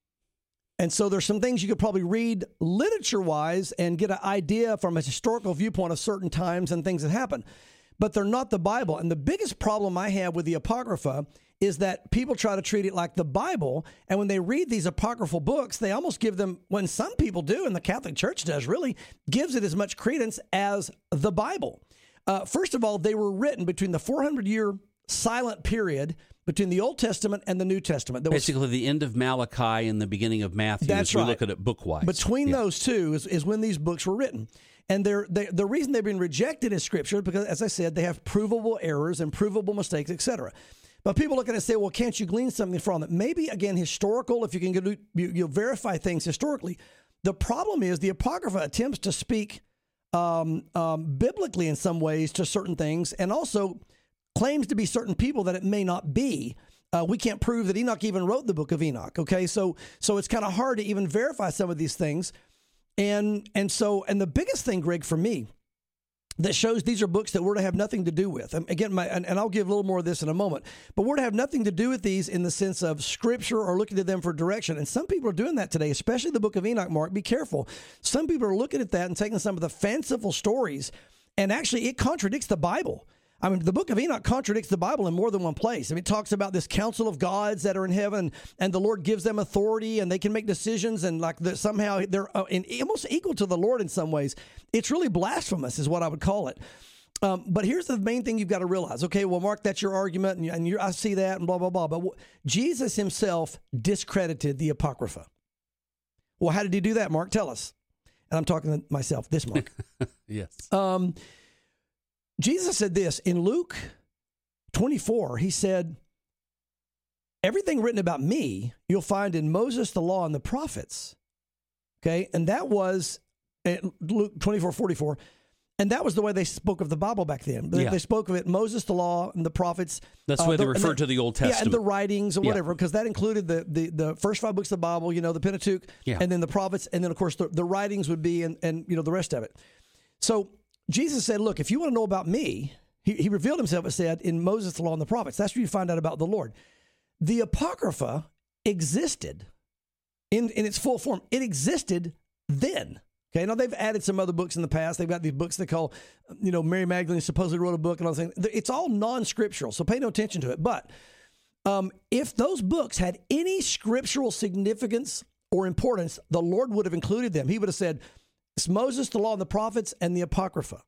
and so there's some things you could probably read literature-wise and get an idea from a historical viewpoint of certain times and things that happen. But they're not the Bible. And the biggest problem I have with the Apocrypha is that people try to treat it like the Bible, and when they read these apocryphal books, they almost give them, when some people do, and the Catholic Church does really, gives it as much credence as the Bible. Uh, first of all, they were written between the four hundred year silent period between the Old Testament and the New Testament. There was, Basically, the end of Malachi and the beginning of Matthew, That's as we right. look at it book-wise. Between Yeah. those two is, is when these books were written. And they're, they, the reason they've been rejected as Scripture, because, as I said, they have provable errors and provable mistakes, et cetera. But people look at it and say, well, can't you glean something from it? Maybe, again, historical, if you can get, you, you'll verify things historically. The problem is the Apocrypha attempts to speak um, um, biblically in some ways to certain things, and also claims to be certain people that it may not be. Uh, we can't prove that Enoch even wrote the book of Enoch, okay? So so it's kind of hard to even verify some of these things. And and so, and the biggest thing, Greg, for me, that shows these are books that we're to have nothing to do with. And again, my, and, and I'll give a little more of this in a moment, but we're to have nothing to do with these in the sense of Scripture or looking to them for direction. And some people are doing that today, especially the book of Enoch, Mark. Be careful. Some people are looking at that and taking some of the fanciful stories, and actually it contradicts the Bible. I mean, the book of Enoch contradicts the Bible in more than one place. I mean, it talks about this council of gods that are in heaven, and the Lord gives them authority, and they can make decisions, and like the, somehow they're uh, in, almost equal to the Lord in some ways. It's really blasphemous is what I would call it. Um, but here's the main thing you've got to realize. Okay, well, Mark, that's your argument, and, you, and you're, I see that, and blah, blah, blah. But w- Jesus himself discredited the Apocrypha. Well, how did he do that, Mark? Tell us. And I'm talking to myself, this Mark. Yes. Um, Jesus said this in Luke twenty-four. He said, everything written about me, you'll find in Moses, the law, and the prophets. Okay. And that was in Luke twenty-four forty-four. And that was the way they spoke of the Bible back then. They, Yeah. they spoke of it, Moses, the law, and the prophets. That's the way they and referred the- to the Old Yeah, Testament. and the writings or Yeah. whatever, because that included the, the the first five books of the Bible, you know, the Pentateuch, Yeah. and then the prophets, and then, of course, the, the writings would be, and, and, you know, the rest of it. So Jesus said, look, if you want to know about me, he, he revealed himself, it said, in Moses, the law, and the prophets. That's where you find out about the Lord. The Apocrypha existed in, in its full form. It existed then. Okay, now they've added some other books in the past. They've got these books they call, you know, Mary Magdalene supposedly wrote a book and all those things. It's all non-scriptural, so pay no attention to it. But um, if those books had any scriptural significance or importance, the Lord would have included them. He would have said, it's Moses, the law, and the prophets, and the Apocrypha.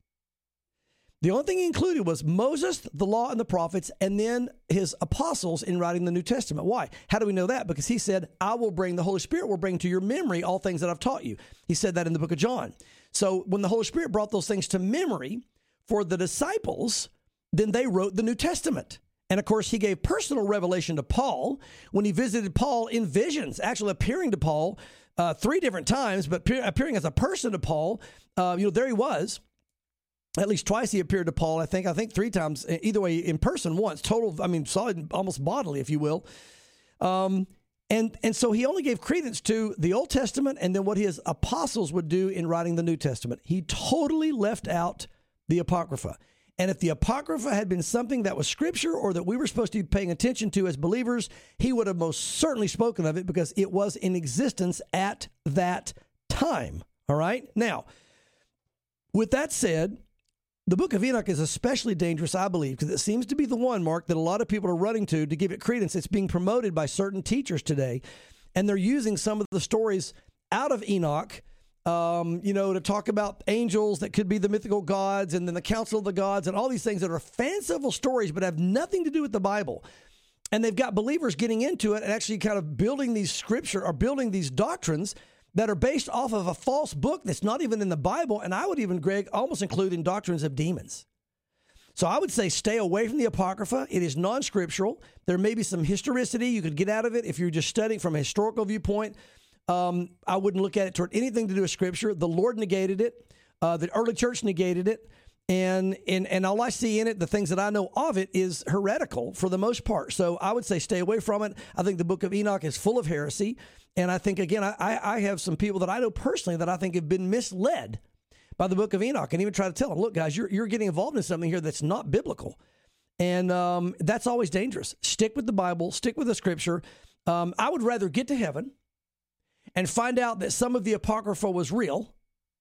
The only thing he included was Moses, the law, and the prophets, and then his apostles in writing the New Testament. Why? How do we know that? Because he said, I will bring, the Holy Spirit will bring to your memory all things that I've taught you. He said that in the book of John. So when the Holy Spirit brought those things to memory for the disciples, then they wrote the New Testament. And of course, he gave personal revelation to Paul when he visited Paul in visions, actually appearing to Paul uh, three different times, but appear, appearing as a person to Paul. Uh, you know, there he was. At least twice he appeared to Paul, I think. I think three times, either way, in person once. Total, I mean, saw it almost bodily, if you will. Um, and and so he only gave credence to the Old Testament and then what his apostles would do in writing the New Testament. He totally left out the Apocrypha. And if the Apocrypha had been something that was Scripture or that we were supposed to be paying attention to as believers, he would have most certainly spoken of it because it was in existence at that time. All right? Now, with that said, the book of Enoch is especially dangerous, I believe, because it seems to be the one, Mark, that a lot of people are running to to give it credence. It's being promoted by certain teachers today, and they're using some of the stories out of Enoch, um, you know, to talk about angels that could be the mythical gods and then the council of the gods and all these things that are fanciful stories but have nothing to do with the Bible. And they've got believers getting into it and actually kind of building these scripture or building these doctrines that are based off of a false book that's not even in the Bible, and I would even, Greg, almost include in doctrines of demons. So I would say stay away from the Apocrypha. It is non-scriptural. There may be some historicity you could get out of it if you're just studying from a historical viewpoint. Um, I wouldn't look at it toward anything to do with Scripture. The Lord negated it. Uh, the early church negated it. And, and and all I see in it, the things that I know of it, is heretical for the most part. So I would say stay away from it. I think the book of Enoch is full of heresy. And I think, again, I, I have some people that I know personally that I think have been misled by the book of Enoch and even try to tell them, look, guys, you're, you're getting involved in something here that's not biblical. And um, that's always dangerous. Stick with the Bible. Stick with the Scripture. Um, I would rather get to heaven and find out that some of the Apocrypha was real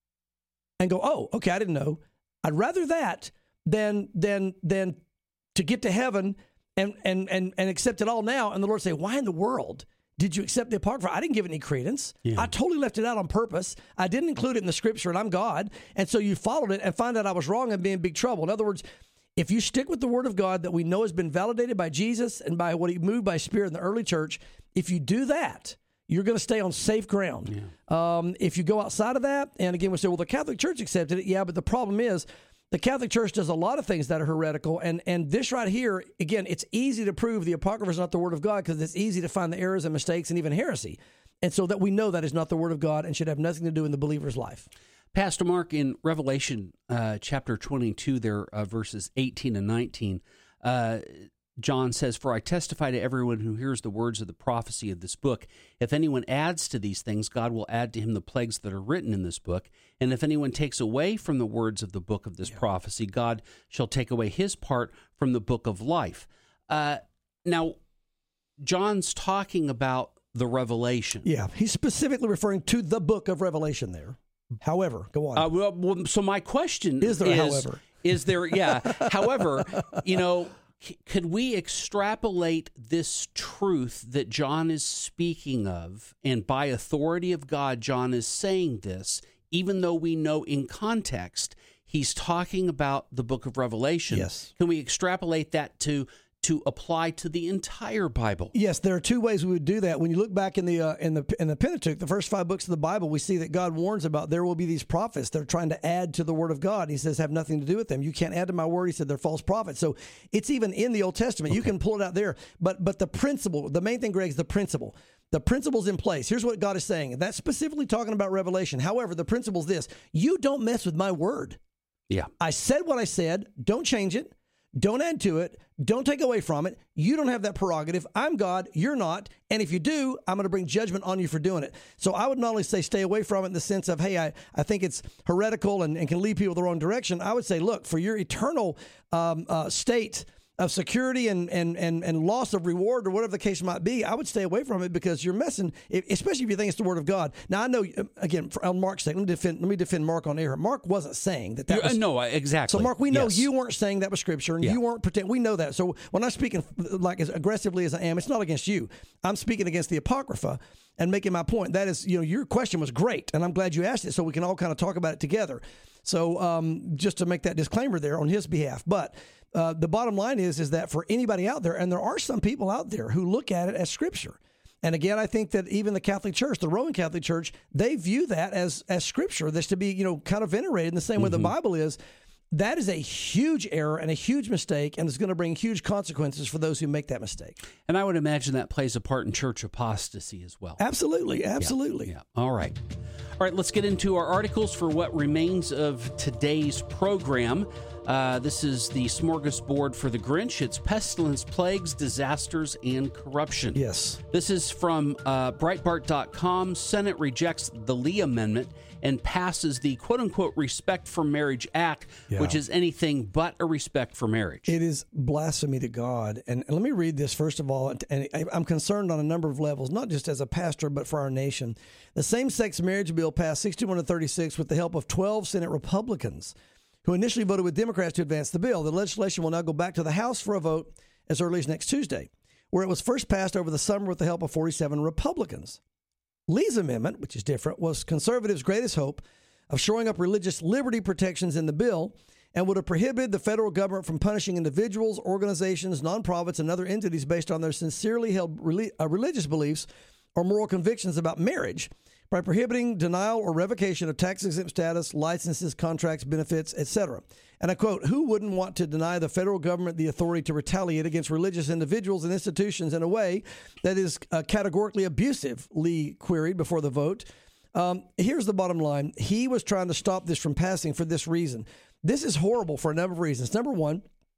and go, oh, okay, I didn't know. I'd rather that than than than to get to heaven and and and and accept it all now, and the Lord say, "Why in the world did you accept the Apocrypha? I didn't give it any credence. Yeah. I totally left it out on purpose. I didn't include it in the Scripture, and I'm God. And so you followed it and find out I was wrong and be in big trouble." In other words, if you stick with the Word of God that we know has been validated by Jesus and by what He moved by Spirit in the early church, if you do that, you're going to stay on safe ground. Yeah. Um, if you go outside of that, and again, we say, well, the Catholic Church accepted it. Yeah, but the problem is the Catholic Church does a lot of things that are heretical. And, and this right here, again, it's easy to prove the Apocrypha is not the Word of God because it's easy to find the errors and mistakes and even heresy. And so that we know that is not the Word of God and should have nothing to do in the believer's life. Pastor Mark, in Revelation uh, chapter twenty-two, there, uh, verses eighteen and nineteen, uh, John says, "For I testify to everyone who hears the words of the prophecy of this book. If anyone adds to these things, God will add to him the plagues that are written in this book. And if anyone takes away from the words of the book of this yeah. prophecy, God shall take away his part from the book of life." Uh, now, John's talking about the Revelation. Yeah, he's specifically referring to the book of Revelation there. However, go on. Uh, well, well, so my question is, there, is, however? Is there, yeah, however, you know, could we extrapolate this truth that John is speaking of, and by authority of God, John is saying this, even though we know in context he's talking about the book of Revelation? Yes. Can we extrapolate that to to apply to the entire Bible? Yes, there are two ways we would do that. When you look back in the uh, in the in the Pentateuch, the first five books of the Bible, we see that God warns about there will be these prophets that are trying to add to the Word of God. He says, have nothing to do with them. You can't add to my word. He said they're false prophets. So it's even in the Old Testament. Okay. You can pull it out there. But but the principle, the main thing, Greg, is the principle. The principle's in place. Here's what God is saying. That's specifically talking about Revelation. However, the principle's this. You don't mess with my word. Yeah. I said what I said. Don't change it. Don't add to it. Don't take away from it. You don't have that prerogative. I'm God. You're not. And if you do, I'm going to bring judgment on you for doing it. So I would not only say stay away from it in the sense of, hey, I, I think it's heretical and, and can lead people the wrong direction. I would say, look, for your eternal um, uh, state of security and, and, and, and loss of reward or whatever the case might be, I would stay away from it because you're messing, especially if you think it's the Word of God. Now, I know, again, for, on Mark's sake, let me defend, let me defend Mark on air. Mark wasn't saying that that you, was... No, exactly. So, Mark, we know yes. you weren't saying that was Scripture, and yeah. you weren't pretending. We know that. So when I'm speaking like as aggressively as I am, it's not against you. I'm speaking against the Apocrypha and making my point. That is, you know, your question was great, and I'm glad you asked it so we can all kind of talk about it together. So um, just to make that disclaimer there on his behalf. But uh, the bottom line is, is that for anybody out there, and there are some people out there who look at it as Scripture. And again, I think that even the Catholic Church, the Roman Catholic Church, they view that as as Scripture that's to be, you know, kind of venerated in the same way mm-hmm. the Bible is. that is a huge error and a huge mistake, and it's going to bring huge consequences for those who make that mistake. And I would imagine that plays a part in church apostasy as well. Absolutely, absolutely. Yeah, yeah. All right. All right, let's get into our articles for what remains of today's program. Uh, this is the smorgasbord for the Grinch. It's pestilence, plagues, disasters, and corruption. Yes. This is from uh, Breitbart dot com. Senate rejects the Lee Amendment and passes the quote-unquote Respect for Marriage Act, Yeah. which is anything but a respect for marriage. It is blasphemy to God. And, and let me read this, first of all. And I- I'm concerned on a number of levels, not just as a pastor, but for our nation. The same-sex marriage bill passed sixty-one to thirty-six with the help of twelve Senate Republicans, who initially voted with Democrats to advance the bill. The legislation will now go back to the House for a vote as early as next Tuesday, where it was first passed over the summer with the help of forty-seven Republicans. Lee's amendment, which is different, was conservatives' greatest hope of shoring up religious liberty protections in the bill and would have prohibited the federal government from punishing individuals, organizations, nonprofits, and other entities based on their sincerely held reli- uh, religious beliefs or moral convictions about marriage by prohibiting denial or revocation of tax-exempt status, licenses, contracts, benefits, et cetera. And I quote, "Who wouldn't want to deny the federal government the authority to retaliate against religious individuals and institutions in a way that is uh, categorically abusive?" Lee queried before the vote. Um, here's the bottom line. He was trying to stop this from passing for this reason. This is horrible for a number of reasons. Number one,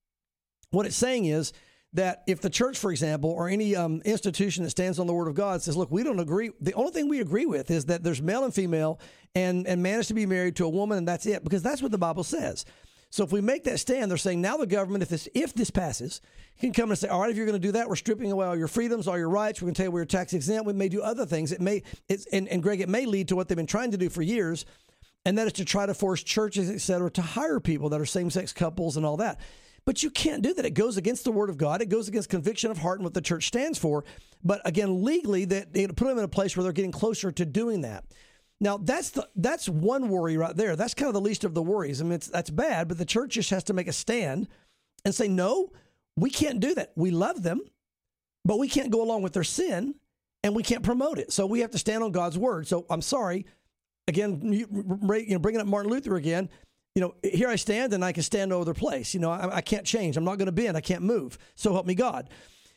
what it's saying is that if the church, for example, or any um, institution that stands on the word of God says, look, we don't agree. The only thing we agree with is that there's male and female, and, and man is to be married to a woman, and that's it, because that's what the Bible says. So if we make that stand, they're saying now the government, if this if this passes, can come and say, all right, if you're going to do that, we're stripping away all your freedoms, all your rights. We're going to tell you we're tax exempt. We may do other things. It may, it's, and, and Greg, it may lead to what they've been trying to do for years, and that is to try to force churches, et cetera, to hire people that are same-sex couples and all that. But you can't do that. It goes against the word of God. It goes against conviction of heart and what the church stands for. But again, legally, that they put them in a place where they're getting closer to doing that. Now, that's the that's one worry right there. That's kind of the least of the worries. I mean, it's, that's bad, but the church just has to make a stand and say, no, we can't do that. We love them, but we can't go along with their sin, and we can't promote it. So we have to stand on God's word. So I'm sorry, again, you, you know, bringing up Martin Luther again. You know, here I stand, and I can stand no other place. You know, I, I can't change. I'm not going to bend. I can't move. So help me God.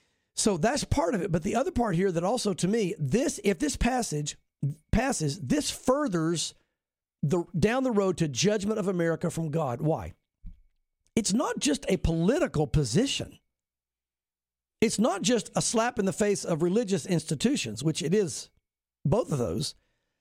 So that's part of it. But the other part here that also, to me, this if this passage passes, this furthers the down the road to judgment of America from God. Why? It's not just a political position. It's not just a slap in the face of religious institutions, which it is, both of those.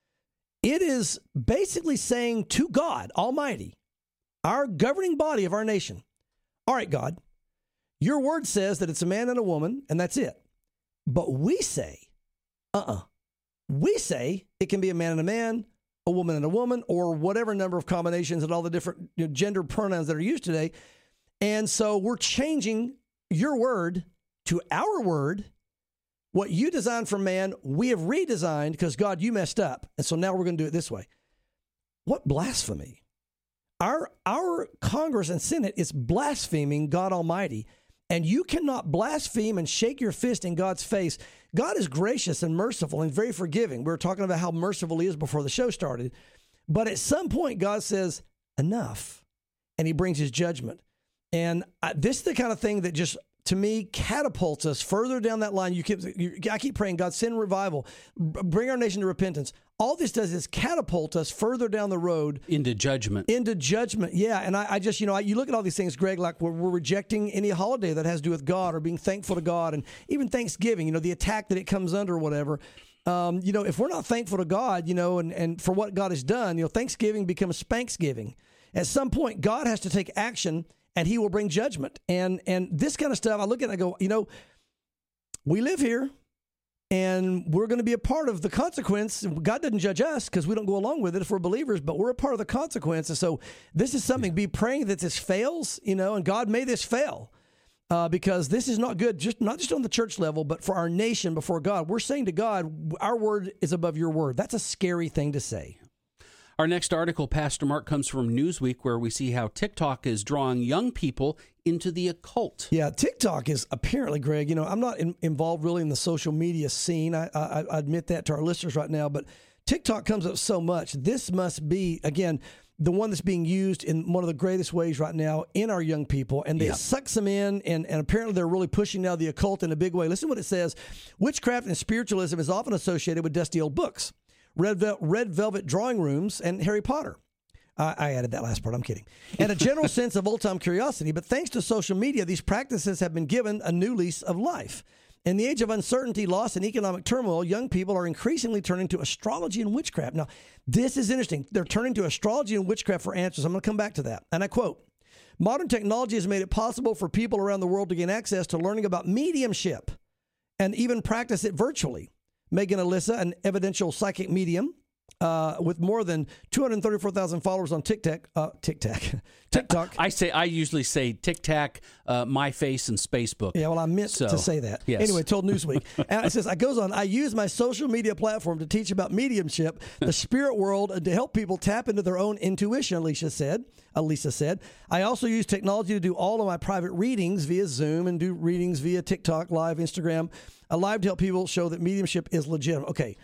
It is basically saying to God Almighty, our governing body of our nation, all right, God, your word says that it's a man and a woman, and that's it. But we say, uh-uh. We say it can be a man and a man, a woman and a woman, or whatever number of combinations and all the different you know, gender pronouns that are used today. And so we're changing your word to our word. What you designed for man, we have redesigned because, God, you messed up. And so now we're going to do it this way. What blasphemy. Our, our Congress and Senate is blaspheming God Almighty. And you cannot blaspheme and shake your fist in God's face. God is gracious and merciful and very forgiving. We were talking about how merciful he is before the show started. But at some point, God says, enough. And he brings his judgment. And I, this is the kind of thing that just, to me, catapults us further down that line. You keep, you, I keep praying, God, send revival. Bring our nation to repentance. All this does is catapult us further down the road. Into judgment. Into judgment, yeah. And I, I just, you know, I, you look at all these things, Greg, like we're, we're rejecting any holiday that has to do with God or being thankful to God. And even Thanksgiving, you know, the attack that it comes under or whatever. Um, you know, if we're not thankful to God, you know, and, and for what God has done, you know, Thanksgiving becomes Spanksgiving. At some point, God has to take action and he will bring judgment. And, and this kind of stuff, I look at it and I go, you know, we live here. And we're going to be a part of the consequence. God doesn't judge us because we don't go along with it if we're believers, but we're a part of the consequence. And so this is something, be praying that this fails, you know, and God, may this fail uh, because this is not good, just not just on the church level, but for our nation before God. We're saying to God, our word is above your word. That's a scary thing to say. Our next article, Pastor Mark, comes from Newsweek, where we see how TikTok is drawing young people into the occult. Yeah, TikTok is apparently, Greg, you know, I'm not in, involved really in the social media scene. I, I, I admit that to our listeners right now, but TikTok comes up so much. This must be, again, the one that's being used in one of the greatest ways right now in our young people, and it Yeah. sucks them in, and, and apparently they're really pushing now the occult in a big way. Listen to what it says. Witchcraft and spiritualism is often associated with dusty old books, red, vel- red velvet drawing rooms, and Harry Potter. Uh, I added that last part. I'm kidding. And a general sense of old-time curiosity. But thanks to social media, these practices have been given a new lease of life. In the age of uncertainty, loss, and economic turmoil, young people are increasingly turning to astrology and witchcraft. Now, this is interesting. They're turning to astrology and witchcraft for answers. I'm going to come back to that. And I quote, modern technology has made it possible for people around the world to gain access to learning about mediumship and even practice it virtually. Megan Alyssa, an evidential psychic medium, Uh, with more than two hundred thirty-four thousand followers on TikTok, uh, TikTok, TikTok. I say I usually say TikTok, uh, MyFace, and Spacebook. Yeah, well, I meant So, to say that. yes. Anyway, told Newsweek. And it says, I goes on, I use my social media platform to teach about mediumship, the spirit world, and to help people tap into their own intuition, Alicia said. Elisa said. I also use technology to do all of my private readings via Zoom and do readings via TikTok, Live, Instagram, a live to help people show that mediumship is legitimate. Okay.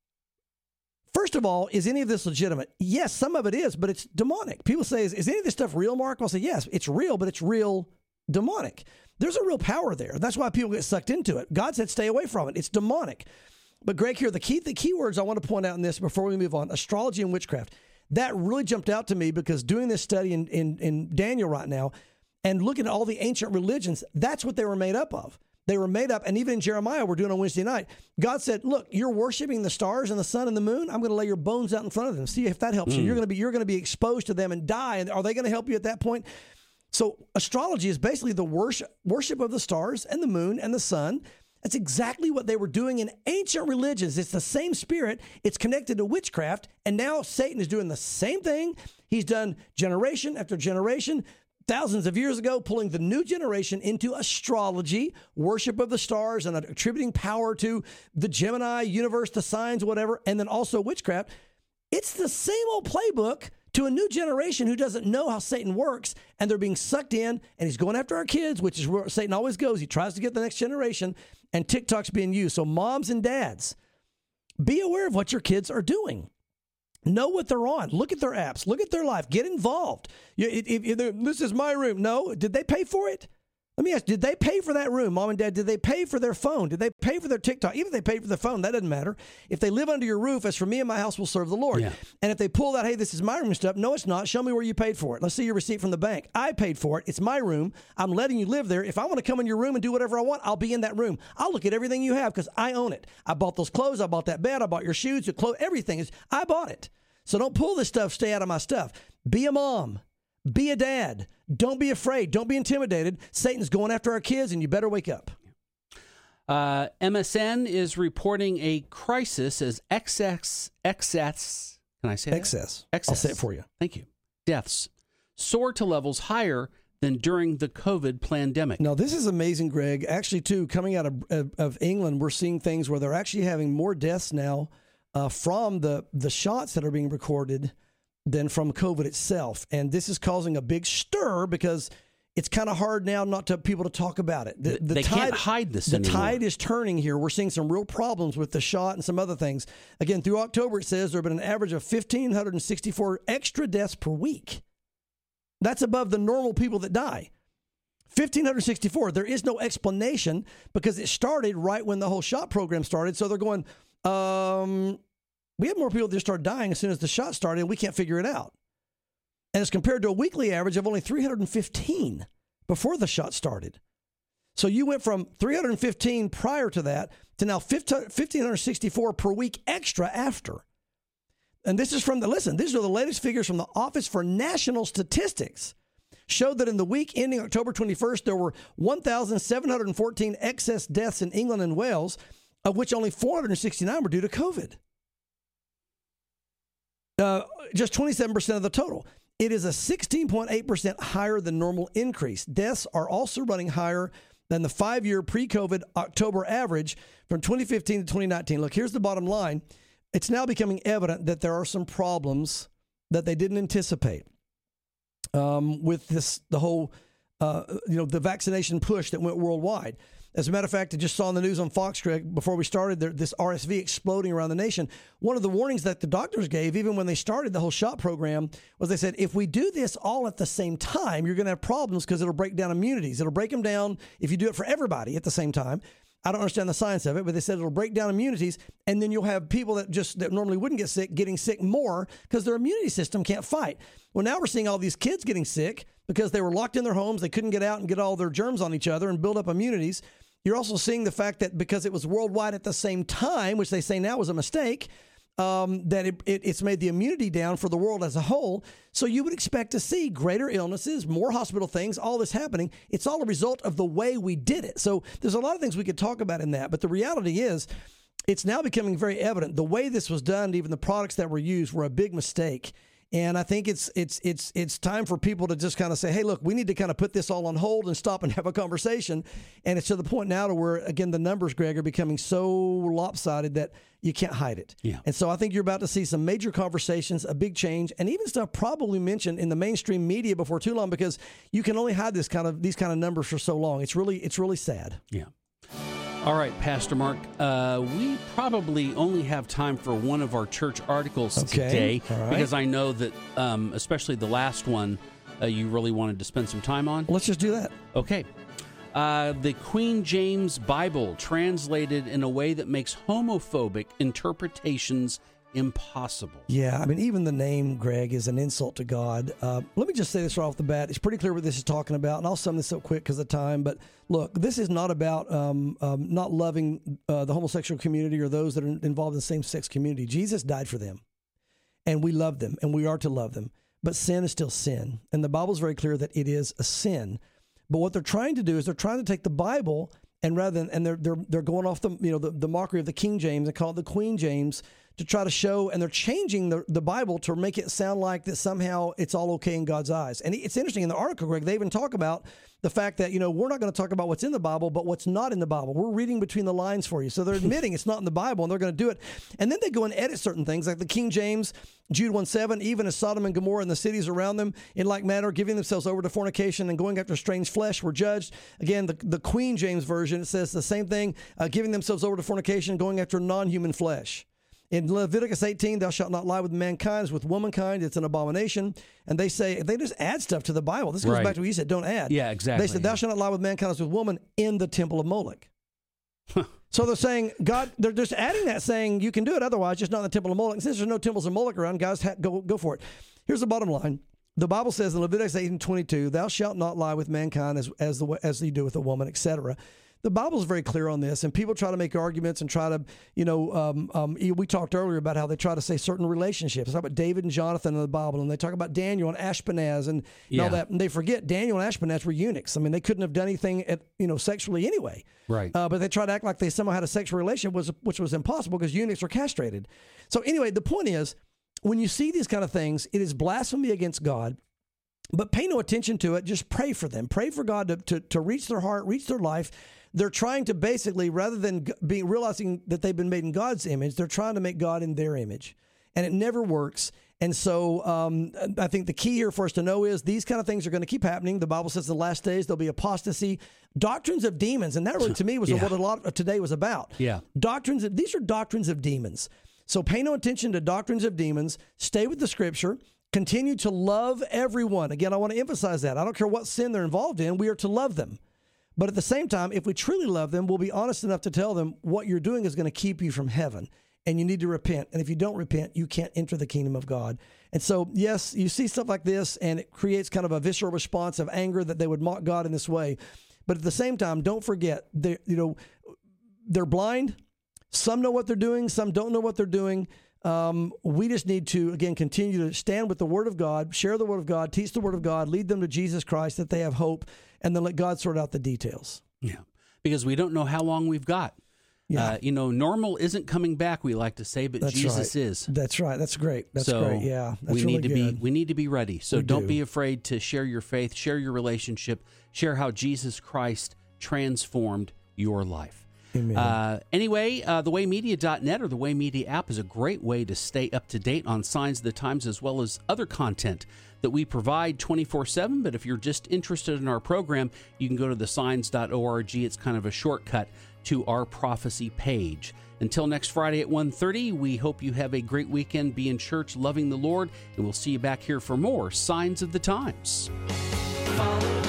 First of all, is any of this legitimate? Yes, some of it is, but it's demonic. People say, is, is any of this stuff real, Mark? I'll say, yes, it's real, but it's real demonic. There's a real power there. That's why people get sucked into it. God said, stay away from it. It's demonic. But Greg, here, the key, the key words I want to point out in this before we move on, astrology and witchcraft. That really jumped out to me because doing this study in, in, in Daniel right now and looking at all the ancient religions, that's what they were made up of. They were made up, and even in Jeremiah, we're doing on Wednesday night, God said, look, you're worshiping the stars and the sun and the moon. I'm going to lay your bones out in front of them. See if that helps mm. you. You're going to be you're going to be exposed to them and die. And are they going to help you at that point? So astrology is basically the worship, worship of the stars and the moon and the sun. That's exactly what they were doing in ancient religions. It's the same spirit. It's connected to witchcraft. And now Satan is doing the same thing. He's done generation after generation. Thousands of years ago, pulling the new generation into astrology, worship of the stars, and attributing power to the Gemini universe, the signs, whatever, and then also witchcraft. It's the same old playbook to a new generation who doesn't know how Satan works, and they're being sucked in, and he's going after our kids, which is where Satan always goes. He tries to get the next generation, and TikTok's being used. So moms and dads, be aware of what your kids are doing. Know what they're on. Look at their apps. Look at their life. Get involved. You, if, if this is my room. No. Did they pay for it? Let me ask, did they pay for that room, mom and dad? Did they pay for their phone? Did they pay for their TikTok? Even if they paid for the phone, that doesn't matter. If they live under your roof, as for me and my house will serve the Lord. Yeah. And if they pull that, hey, this is my room stuff. No, it's not. Show me where you paid for it. Let's see your receipt from the bank. I paid for it. It's my room. I'm letting you live there. If I want to come in your room and do whatever I want, I'll be in that room. I'll look at everything you have because I own it. I bought those clothes. I bought that bed. I bought your shoes, your clothes, everything. Is I bought it. So don't pull this stuff. Stay out of my stuff. Be a mom. Be a dad. Don't be afraid. Don't be intimidated. Satan's going after our kids, and you better wake up. Uh, M S N is reporting a crisis as excess, excess, can I say that? Excess. Excess. I'll say it for you. Thank you. Deaths soar to levels higher than during the COVID pandemic. Now, this is amazing, Greg. Actually, too, coming out of, of, of England, we're seeing things where they're actually having more deaths now uh, from the, the shots that are being recorded than from COVID itself. And this is causing a big stir because it's kind of hard now not to people to talk about it. The, the they tide, can't hide this The anymore. tide is turning here. We're seeing some real problems with the shot and some other things. Again, through October, it says there have been an average of one thousand five hundred sixty-four extra deaths per week. That's above the normal people that die. one thousand five hundred sixty-four. There is no explanation because it started right when the whole shot program started. So they're going, um... we have more people that just start dying as soon as the shot started, and we can't figure it out. And it's compared to a weekly average of only three hundred fifteen before the shot started. So you went from three hundred fifteen prior to that to now one thousand five hundred sixty-four per week extra after. And this is from the, listen, these are the latest figures from the Office for National Statistics. Showed that in the week ending October twenty-first, there were one thousand seven hundred fourteen excess deaths in England and Wales, of which only four hundred sixty-nine were due to COVID. Uh, just twenty-seven percent of the total. It is a sixteen point eight percent higher than normal increase. Deaths are also running higher than the five-year pre-COVID October average from twenty fifteen to twenty nineteen. Look, here's the bottom line. It's now becoming evident that there are some problems that they didn't anticipate um, with this, the whole, uh, you know, the vaccination push that went worldwide. As a matter of fact, I just saw on the news on Fox, Greg, before we started, there, this R S V exploding around the nation. One of the warnings that the doctors gave, even when they started the whole shot program, was they said, if we do this all at the same time, you're going to have problems because it'll break down immunities. It'll break them down if you do it for everybody at the same time. I don't understand the science of it, but they said it'll break down immunities, and then you'll have people that just that normally wouldn't get sick getting sick more because their immunity system can't fight. Well, now we're seeing all these kids getting sick because they were locked in their homes. They couldn't get out and get all their germs on each other and build up immunities. You're also seeing the fact that because it was worldwide at the same time, which they say now was a mistake, um, that it, it, it's made the immunity down for the world as a whole. So you would expect to see greater illnesses, more hospital things, all this happening. It's all a result of the way we did it. So there's a lot of things we could talk about in that. But the reality is, it's now becoming very evident the way this was done, even the products that were used, were a big mistake. And I think it's it's it's it's time for people to just kind of say, hey, look, we need to kind of put this all on hold and stop and have a conversation. And it's to the point now to where, again, the numbers, Greg, are becoming so lopsided that you can't hide it. Yeah. And so I think you're about to see some major conversations, a big change, and even stuff probably mentioned in the mainstream media before too long, because you can only hide this kind of these kind of numbers for so long. It's really it's really sad. Yeah. All right, Pastor Mark, uh, we probably only have time for one of our church articles Okay. today, All right. because I know that, um, especially the last one, uh, you really wanted to spend some time on. Let's just do that. Okay. Uh, the Queen James Bible translated in a way that makes homophobic interpretations impossible. Yeah, I mean, even the name, Greg, is an insult to God. Uh, let me just say this right off the bat. It's pretty clear what this is talking about, and I'll sum this up quick because of time. But look, this is not about um, um, not loving uh, the homosexual community or those that are involved in the same-sex community. Jesus died for them, and we love them, and we are to love them. But sin is still sin, and the Bible is very clear that it is a sin. But what they're trying to do is they're trying to take the Bible, and rather than and they're they're they're going off the you know the, the mockery of the King James and call it the Queen James, to try to show, and they're changing the, the Bible to make it sound like that somehow it's all okay in God's eyes. And it's interesting in the article, Greg, they even talk about the fact that, you know, we're not going to talk about what's in the Bible, but what's not in the Bible. We're reading between the lines for you. So they're admitting it's not in the Bible, and they're going to do it. And then they go and edit certain things, like the King James, Jude one seven, even as Sodom and Gomorrah and the cities around them, in like manner, giving themselves over to fornication and going after strange flesh, were judged. Again, the, the Queen James Version, it says the same thing, uh, giving themselves over to fornication, going after non-human flesh. In Leviticus eighteen, thou shalt not lie with mankind, as with womankind. It's an abomination. And they say, they just add stuff to the Bible. This goes Right. back to what you said, don't add. Yeah, exactly. They said, thou shalt not lie with mankind, as with woman, in the temple of Moloch. So they're saying, God, they're just adding that, saying you can do it otherwise, just not in the temple of Moloch. And since there's no temples of Moloch around, guys, ha- go, go for it. Here's the bottom line. The Bible says in Leviticus eighteen twenty-two, thou shalt not lie with mankind as, as, the, as you do with a woman, et cetera. The Bible is very clear on this, and people try to make arguments and try to, you know, um, um, we talked earlier about how they try to say certain relationships. They talk about David and Jonathan in the Bible, and they talk about Daniel and Ashpenaz and, and Yeah. all that. And they forget Daniel and Ashpenaz were eunuchs. I mean, they couldn't have done anything, at, you know, sexually anyway. Right. Uh, but they try to act like they somehow had a sexual relationship, was, which was impossible because eunuchs were castrated. So anyway, the point is, when you see these kind of things, it is blasphemy against God. But pay no attention to it. Just pray for them. Pray for God to, to, to reach their heart, reach their life. They're trying to basically, rather than being realizing that they've been made in God's image, they're trying to make God in their image. And it never works. And so um, I think the key here for us to know is these kind of things are going to keep happening. The Bible says the last days there'll be apostasy, doctrines of demons. And that really, to me, was Yeah. what a lot of today was about. Yeah. Doctrines of, these are doctrines of demons. So pay no attention to doctrines of demons. Stay with the Scripture. Continue to love everyone. Again, I want to emphasize that. I don't care what sin they're involved in. We are to love them. But at the same time, if we truly love them, we'll be honest enough to tell them what you're doing is going to keep you from heaven, and you need to repent. And if you don't repent, you can't enter the kingdom of God. And so, yes, you see stuff like this, and it creates kind of a visceral response of anger that they would mock God in this way. But at the same time, don't forget, they, you know, they're blind. Some know what they're doing. Some don't know what they're doing. Um, we just need to, again, continue to stand with the Word of God, share the Word of God, teach the Word of God, lead them to Jesus Christ, that they have hope, and then let God sort out the details. Yeah, because we don't know how long we've got. Yeah. Uh, you know, normal isn't coming back, we like to say, but That's Jesus right. is. That's right. That's great. That's so great. Yeah, that's we really need to good. be we need to be ready. So We don't do. be afraid to share your faith, share your relationship, share how Jesus Christ transformed your life. Amen. Uh, anyway, uh, the way media dot net or the Way Media app is a great way to stay up to date on signs of the times as well as other content that we provide twenty-four seven, but if you're just interested in our program, you can go to the signs dot org. It's kind of a shortcut to our prophecy page. Until next Friday at one thirty, we hope you have a great weekend. Be in church, loving the Lord, and we'll see you back here for more Signs of the Times. Follow